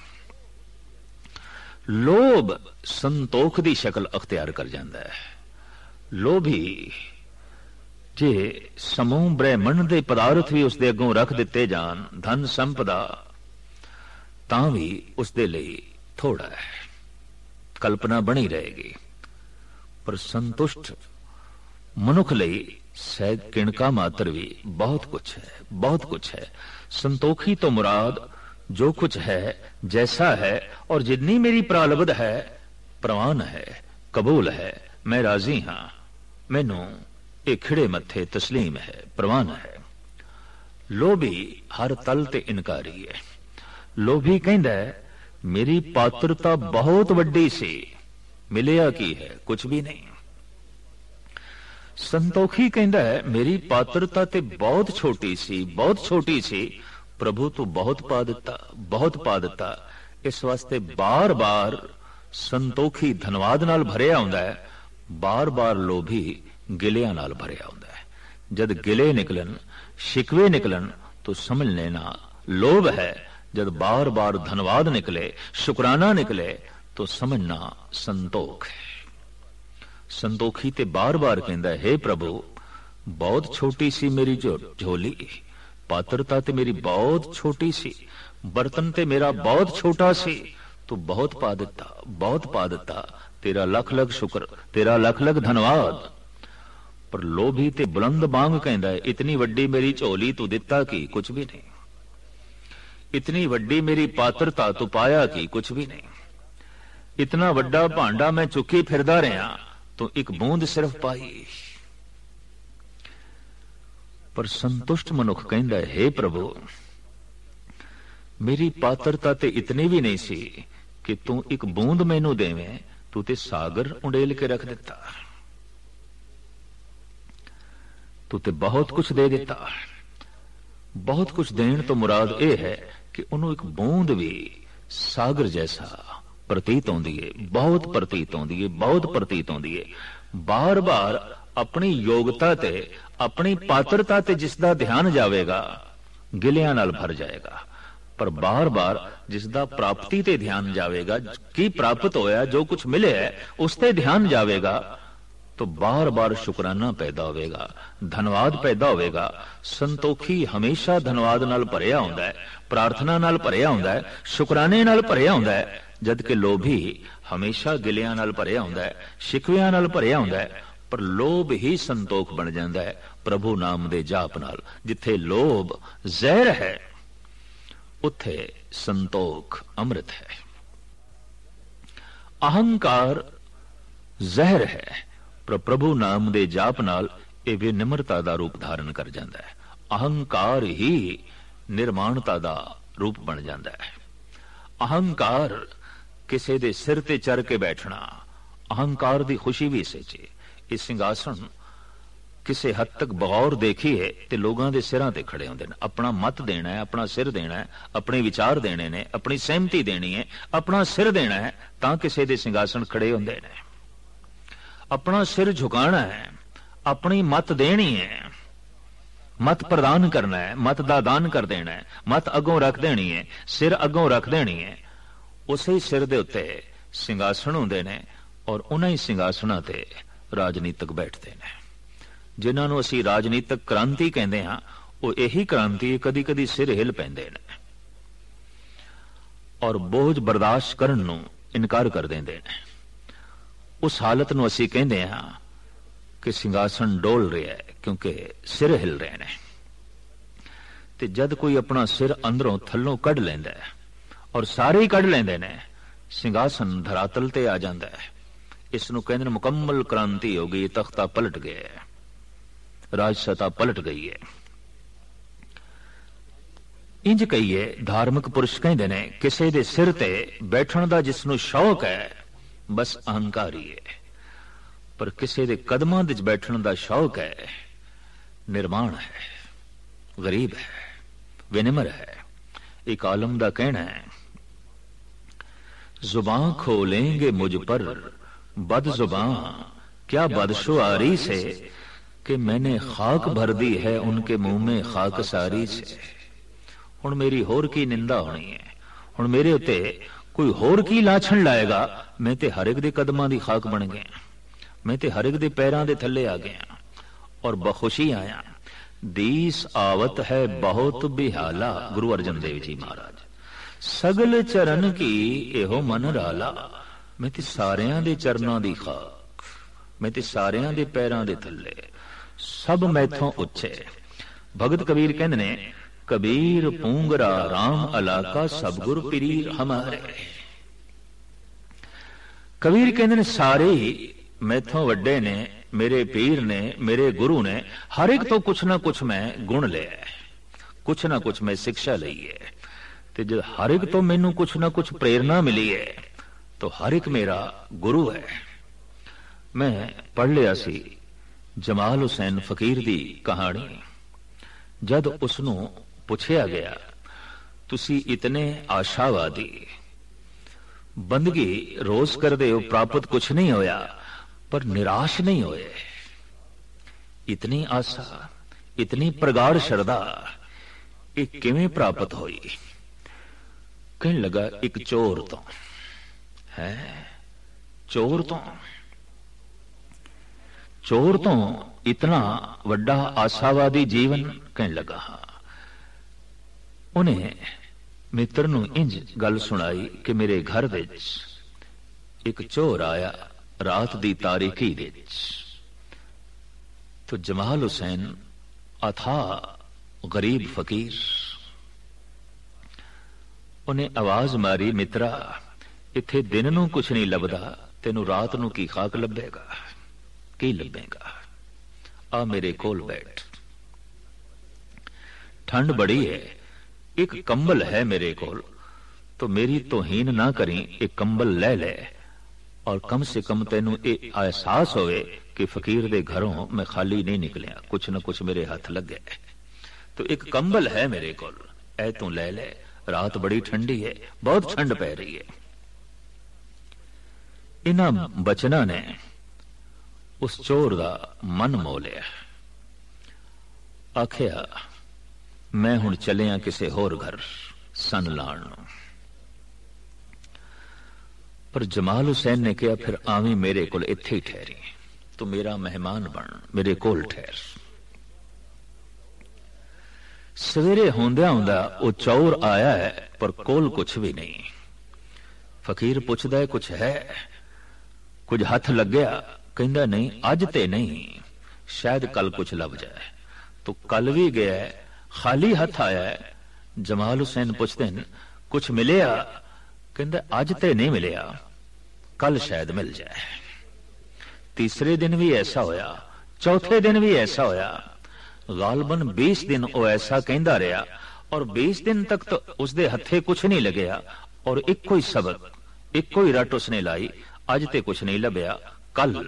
लोभ संतोख दी शक्ल अख्तियार कर जाता है। लोभी जे समूह ब्रह्मंड दे पदार्थ भी उसदे अगों रख दिते जान, धन संपदा, तां भी उसदे लिए थोड़ा है, कल्पना बनी रहेगी। पर संतुष्ट मनुख ਲਈ सहज किणका मात्र भी बहुत कुछ है, बहुत कुछ है। संतोखी तो मुराद जो कुछ है, जैसा है और जितनी मेरी प्रालब्ध है, प्रवान है, कबूल है, मैं राजी हां, मैनू ये खिड़े मत्थे तस्लीम है, प्रवान है। लोभी हर तल ते इनकारी है। लोभी कहंदा है मेरी पात्रता बहुत वड्डी सी, मिलिया की है, कुछ भी नहीं। संतोखी कहंदा है मेरी पात्रता ते बहुत छोटी सी, बहुत छोटी सी, प्रभु तू बहुत पा दिता, बहुत पा दिता। इस वास्ते बार बार संतोखी धनवाद नाल भरिया हुंदा है, बार बार लोभी गिलिया नाल भरिया हुंदा है। जद गिले निकलन, शिकवे निकलन तो समझ लेना लोभ है। जद बार बार धनवाद निकले, शुक्राना निकले तो समझना संतोख है। संतोखी ते बार बार कहंदा है हे प्रभु बहुत छोटी सी मेरी झोली, पात्रता ते मेरी बहुत छोटी सी, बर्तन ते मेरा बहुत छोटा सी, तू बहुत पा दिता, बहुत पा दिता, तेरा लख लख शुक्र, तेरा लख लख धन्यवाद। पर लोभी ते बुलंद बांग कहंदा है इतनी वड्डी मेरी झोली तू दिता की, कुछ भी नहीं। इतनी वड्डी मेरी पात्रता तू पाया की, कुछ भी नहीं। इतना वड्डा भांडा मैं चुकी फिरदा रहा तो एक बूंद सिर्फ पाई। पर संतुष्ट मनुख कहंदा है हे प्रभु मेरी पात्रता ते इतनी भी नहीं सी कि तू एक बूंद मैनू देवें, तू ते सागर उंडेल के रख दिता, तू ते बहुत कुछ दे दिता। बहुत कुछ देने तो मुराद यह है कि उन्होंने एक बूंद भी सागर जैसा प्रतीत होंदी है, बहुत प्रतीत होंदी है, बहुत प्रतीत होंदी है। बार बार अपनी योग्यता ते अपनी पात्रता ते जिसदा ध्यान जावेगा गिलियां नाल भर जाएगा। पर बार बार जिसदा प्राप्ति ते ध्यान जावेगा, की प्राप्त होया, जो कुछ मिले है उस ते ध्यान जावेगा तो बार बार शुक्राना पैदा होगा, धन्यवाद पैदा होगा। संतोखी हमेशा धन्यवाद नाल भरिया होंदा है, प्रार्थना नाल भरिया होंदा है, शुक्राने नाल भरिया होंदा है। जबकि लोभी हमेशा गिलियां नाल भरिया होंदा है, शिकवियां नाल भरिया होंदा है। पर लोभ ही संतोख बन जाता है प्रभु नाम दे जाप नाल। जिथे लोभ जहर है उत्थे संतोख अमृत है। अहंकार जहर है पर प्रभु नाम दे जाप नाल ये विनिम्रता दा रूप धारण कर जाता है। अहंकार ही निर्माणता दा रूप बन जाता है। अहंकार किसी दे सिर ते चढ़ के बैठना, अहंकार दी खुशी भी इसे च। ये सिंघासन किसी हद तक बगौर देखी है ते लोगों के सिरां ते खड़े होंदे ने। अपना मत देना है, अपना सिर देना है, अपने विचार देने ने, अपनी सहमति देनी है, अपना सिर देना है, तां किसी दे सिंघासन खड़े होंदे ने। अपना सिर झुकाना है, अपनी मत देनी है, मत प्रदान करना है, मत दा दान कर देना है, मत अगों रख देनी है, सिर अगों रख देनी है। उसे सिर दे उत्ते सिंघासन होंदे ने और उन्हां ही सिंघासनां ते राजनीतिक बैठते हैं। जिन्हां नूं असीं राजनीतिक क्रांति कहते हैं, वो यही क्रांति कदी कदी सिर हिल पैंदे ने और बोझ बर्दाश्त करन नूं इनकार कर देंदे ने। उस हालत नूं असीं कहंदे हां कि सिंघासन डोल रहा है क्योंकि सिर हिल रहे हैं। ते जद कोई अपना सिर अंदरों थल्लों कढ़ लैंदा है और सारे ही कढ़ लैंदे ने, सिंघासन धरातल ते आ जांदा है। इस नूं कहंदे ने मुकम्मल क्रांति हो गई, तख्ता पलट गया है, राजसत्ता पलट गई है। इंज कहीए धार्मिक पुरुष कहते ने किसी दे सिर ते बैठण दा जिसनू शौक है बस अहंकारी है, पर किसी दे कदमां विच बैठण दा शौक है निर्माण है, गरीब है, विनम्र है। एक आलम दा कहना है, जुबान खोलेंगे मुझ पर बद जुबान क्या बदशुआरी से कि मैंने खाक भर दी है उनके मुंह में खाक सारी से। हुण मेरी होर की निंदा होनी है, हुण मेरे उत्ते कोई होर की लाछण लाएगा, मैं ते हर एक दे कदमां दी खाक बन गया, मैं ते हर एक दे पैरां दे थल्ले आ गया और बखुशी आया। दीस आवत है बहुत बिहाला, गुरु अर्जन देव जी महाराज। सगल चरण की एहो मन राला, मैं ते सारियां दे चरनां दी खाक, मैं ते सारियां दे पैरां दे थल्ले, सब मैथों उच्चे। भगत कबीर कहंदे ने, कबीर पूंगरा राम अलाका सब गुर पीर हमारे। कबीर कहंदे ने सारे ही मैथों वड्डे ने, मेरे पीर ने, मेरे गुरु ने, हर एक तो कुछ ना कुछ मैं गुण लिया, कुछ ना कुछ मैं शिक्षा ली है। ते जब हर एक तो मैनू कुछ ना कुछ प्रेरणा मिली है तो हर एक मेरा गुरु है। मैं पढ़ लिया सी जमाल हुसैन फकीर दी कहानी। जद उसनू पुछया गया, तुसी इतने आशावादी, बंदगी रोज कर दे हो, प्राप्त कुछ नहीं होया, पर निराश नहीं होए, इतनी आशा, इतनी प्रगाढ़ श्रद्धा, ये किवें प्राप्त हुई? कहने लगा, एक चोर तो है, चोर तो इतना वड्डा आशावादी जीवन। कहने लगा, हाँ। उन्हें मित्र नू इंज गल सुनाई कि मेरे घर विच एक चोर आया रात दी तारीकी विच। तो जमाल हुसैन अथा गरीब फकीर, उन्हें आवाज मारी, मित्रा इत्थे दिन नू कुछ नहीं लभदा, तेनू रात नू की खाक लभेगा, की लभेगा? आ मेरे कोल बैठ, ठंड बड़ी है, एक कंबल है मेरे कोल, तो मेरी तौहीन ना करी, एक कंबल ले ले और कम से कम तेनू ये एहसास होवे कि फकीर दे घरों मैं खाली नहीं निकलिया, कुछ न कुछ मेरे हाथ लग गए। तो एक कंबल है मेरे कोल, ऐ तू ले ले, रात बड़ी ठंडी है, बहुत ठंड पै रही है। इन्हां बचना ने उस चोर दा मन मोह लिया। आखिया, मैं हुण चलिया किसे होर घर सन लाण। पर जमाल हुसैन ने कहा, फिर आवी मेरे कोल, इत्थे ही ठहरी, तू मेरा मेहमान बन, मेरे कोल ठहर। सवेरे होंदिया होंदा वो चोर आया है, पर कोल कुछ भी नहीं। फकीर पुछदा है, कुछ है? कुछ हथ लग गया? कहंदा नहीं, अज ते नहीं, शायद कल कुछ लभ जाए। तो कल भी गया है, खाली हथ आया है। जमाल हुसैन पुछते हैं, कुछ मिलिया? कहंदा अज ते नहीं मिलिया, कल शायद मिल जाए। तीसरे दिन भी ऐसा होया, चौथे दिन भी ऐसा होया, गालबन 20 दिन वो ऐसा कहंदा रहा और 20 दिन तक तो उसदे हथे कुछ नहीं लगया और इको ही सबक, इको ही रट उसने लाई, अज ते कुछ नहीं लभ्या, कल।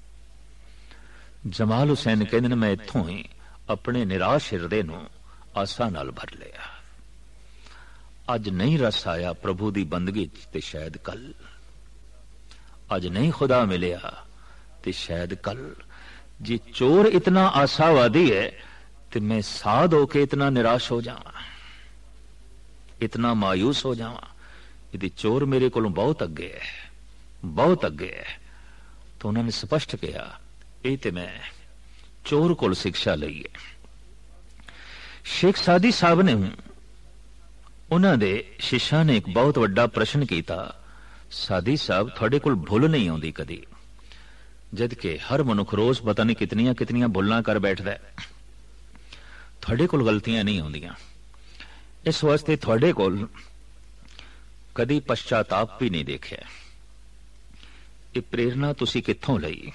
जमाल हुसैन कहंदे ने, मैं इत्थों ही अपने निराश हिरदे नूं आसा नाल भर लिया। अज नहीं रस आया प्रभु दी बंदगी ते शायद कल, अज नहीं खुदा मिलिया ते शायद कल। जे चोर इतना आशावादी है तो मैं साध होके इतना निराश हो जावा, इतना मायूस हो जावा? यदि चोर मेरे कोलों बहुत अगे है, बहुत अगे है। तो उन्होंने स्पष्ट कहा, ये तो मैं चोर कोल शिक्षा लई है। शेख सादी साहब ने, उन्होंने शिष्या ने एक बहुत वड्डा प्रश्न किया, सादी साहब थोड़े कोल भुल नहीं आती कदी, जबकि हर मनुख रोज पता नहीं कितनियां कितनियां भुल्लां कर बैठदा है, थोड़े कोल गलतियां नहीं आउंदियां, इस वास्ते थोड़े कोल कदी पश्चाताप भी नहीं देखा। ये प्रेरणा तुसी कित्थों लई?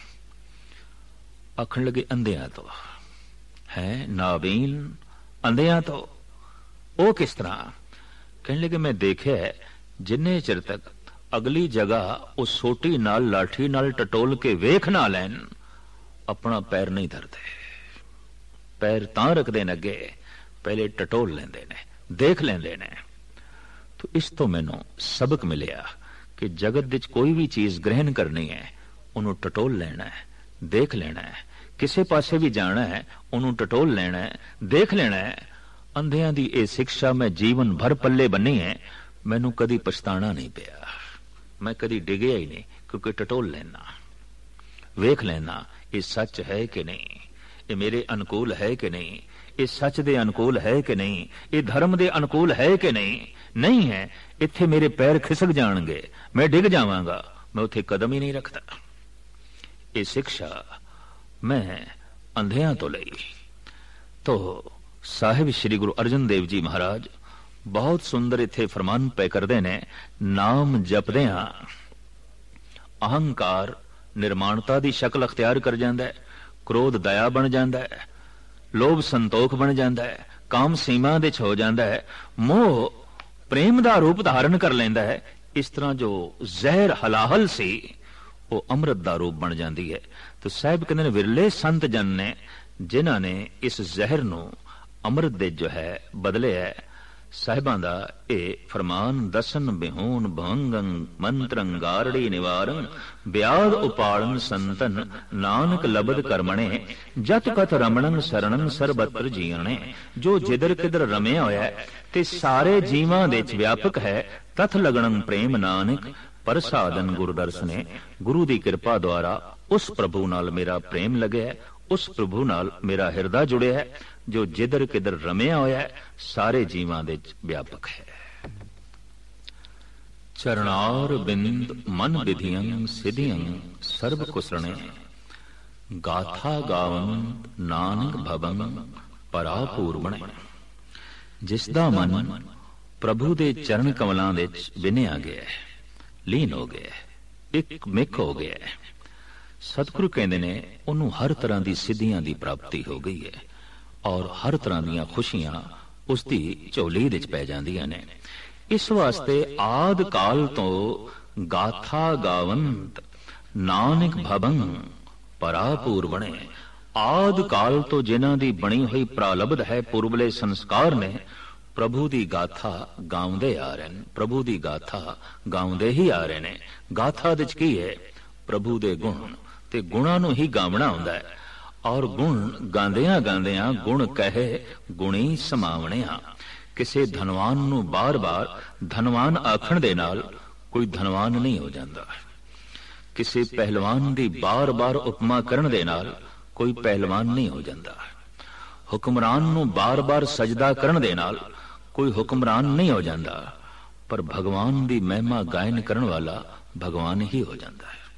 आखण लगे, अंधियां तो है, नावीन अंधियां तो। ਉਹ ਕਿਸ ਤਰ੍ਹਾਂ? ਕਹਿਣ ਲੱਗੇ ਮੈਂ ਦੇਖਿਆ ਜਿੰਨੇ ਚਿਰ ਤੱਕ ਅਗਲੀ ਜਗ੍ਹਾ ਉਹ ਸੋਟੀ ਨਾਲ ਲਾਠੀ ਨਾਲ ਟਟੋਲ ਕੇ ਵੇਖ ਨਾ ਲੈਣ, ਆਪਣਾ ਪੈਰ ਨਹੀਂ ਧਰਦੇ। ਪੈਰ ਤਾਂ ਰੱਖਦੇ ਨੇ ਅੱਗੇ, ਪਹਿਲੇ ਟਟੋਲ ਲੈਂਦੇ ਨੇ, ਦੇਖ ਲੈਂਦੇ ਨੇ। तो इस तो मैनू सबक मिलिया कि जगत विच कोई भी चीज ग्रहण करनी है, उन्होंने टटोल लेना है, देख लेना है। किसी पासे भी जाना है, उन्होंने टटोल लेना है, देख लेना है। अंधियां दी ये शिक्षा मैं जीवन भर पल्ले बनी है, मैनू कदी पछताना नहीं पिया। मैं कदी डिगया ही नहीं, क्योंकि टटोल लेना, वेख लेना, ये सच है कि नहीं, ये मेरे अनुकूल है कि नहीं, ये सच दे अनुकूल है कि नहीं, ये धर्म दे अनुकूल है कि नहीं। नहीं है, इत्थे मेरे पैर खिसक जाएंगे, मैं डिग जावांगा, मैं उत्थे कदम ही नहीं रखता। ये शिक्षा मैं अंधियां तो लई। तो साहिब श्री गुरु अर्जन देव जी महाराज बहुत सुंदर इत्थे फरमान पे करदे ने, नाम जपदियां अहंकार निर्माणता दी शक्ल अख्तियार कर जांदा है, क्रोध दया बन जांदा है, लोभ संतोख बन जाता है, काम सीमा दे हो जाता है, मोह प्रेम का रूप धारण कर लेंदा है। इस तरह जो जहर हलाहल सी वो अमृत का रूप बन जाती है। तो साहब कहते हैं विरले संत जन ने जिन्हां ने इस जहर नूं अमृत दे जो है बदले है। साहिबां दा ये फरमान दसन बिहून भंगं मंत्रं गारड़ी निवारं ब्याद उपाड़न संतन नानक लबद कर्मणे जत कथ रमणं शरणं सरबत्र जीणे। जो जिधर किधर रमिया होया है ते सारे जीवां दे विच व्यापक है, तथ लगणं प्रेम नानक परसादन गुरु दर्शने। गुरु दी कृपा द्वारा उस प्रभु नाल मेरा प्रेम लगे है, उस प्रभु नाल मेरा हिरदा जुड़े है, जो जिधर किधर रमिया होया है, सारे जीवां दे व्यापक है। चरणार बिंद मन विधियं सिधियं सर्व कुसरणे गाथा गावंत नानक भवं परापूर्वणे। जिसदा मन प्रभु दे चरण कमलां दे विनिया गया है, लीन हो गया है, एक मिक हो गया है। सतगुरु कहते ने उन्होंने हर तरह की सिद्धियां की प्राप्ति हो गई है और हर तरह दी खुशियां उसकी झोली विच पै जांदियां ने। इस वास्ते आद काल तो गाथा गावंत नानक भवं परापूर्वणे। आद काल तो जिन्हां दी बनी हुई प्रालब्ध है, पूर्वले संस्कार ने, प्रभु दी गाथा गाउंदे आ रहे हैं, प्रभु दी गाथा गाउंदे ही आ रहे हैं। गाथा दे की है? प्रभु दे गुण ते गुणां नूं ही गावना हुंदा है। और गुण गांदियां गांदियां गुण कहे गुणी समावणिया। किसी धनवान नूं बार बार धनवान आखण दे नाल कोई धनवान नहीं हो जाता। किसी पहलवान दी बार बार उपमा करन दे नाल कोई पहलवान नहीं हो जाता। हुक्मरान नूं बार बार सजदा करन दे नाल कोई हुक्मरान नहीं हो जाता। पर भगवान दी महिमा गायन करन वाला भगवान ही हो जाता है।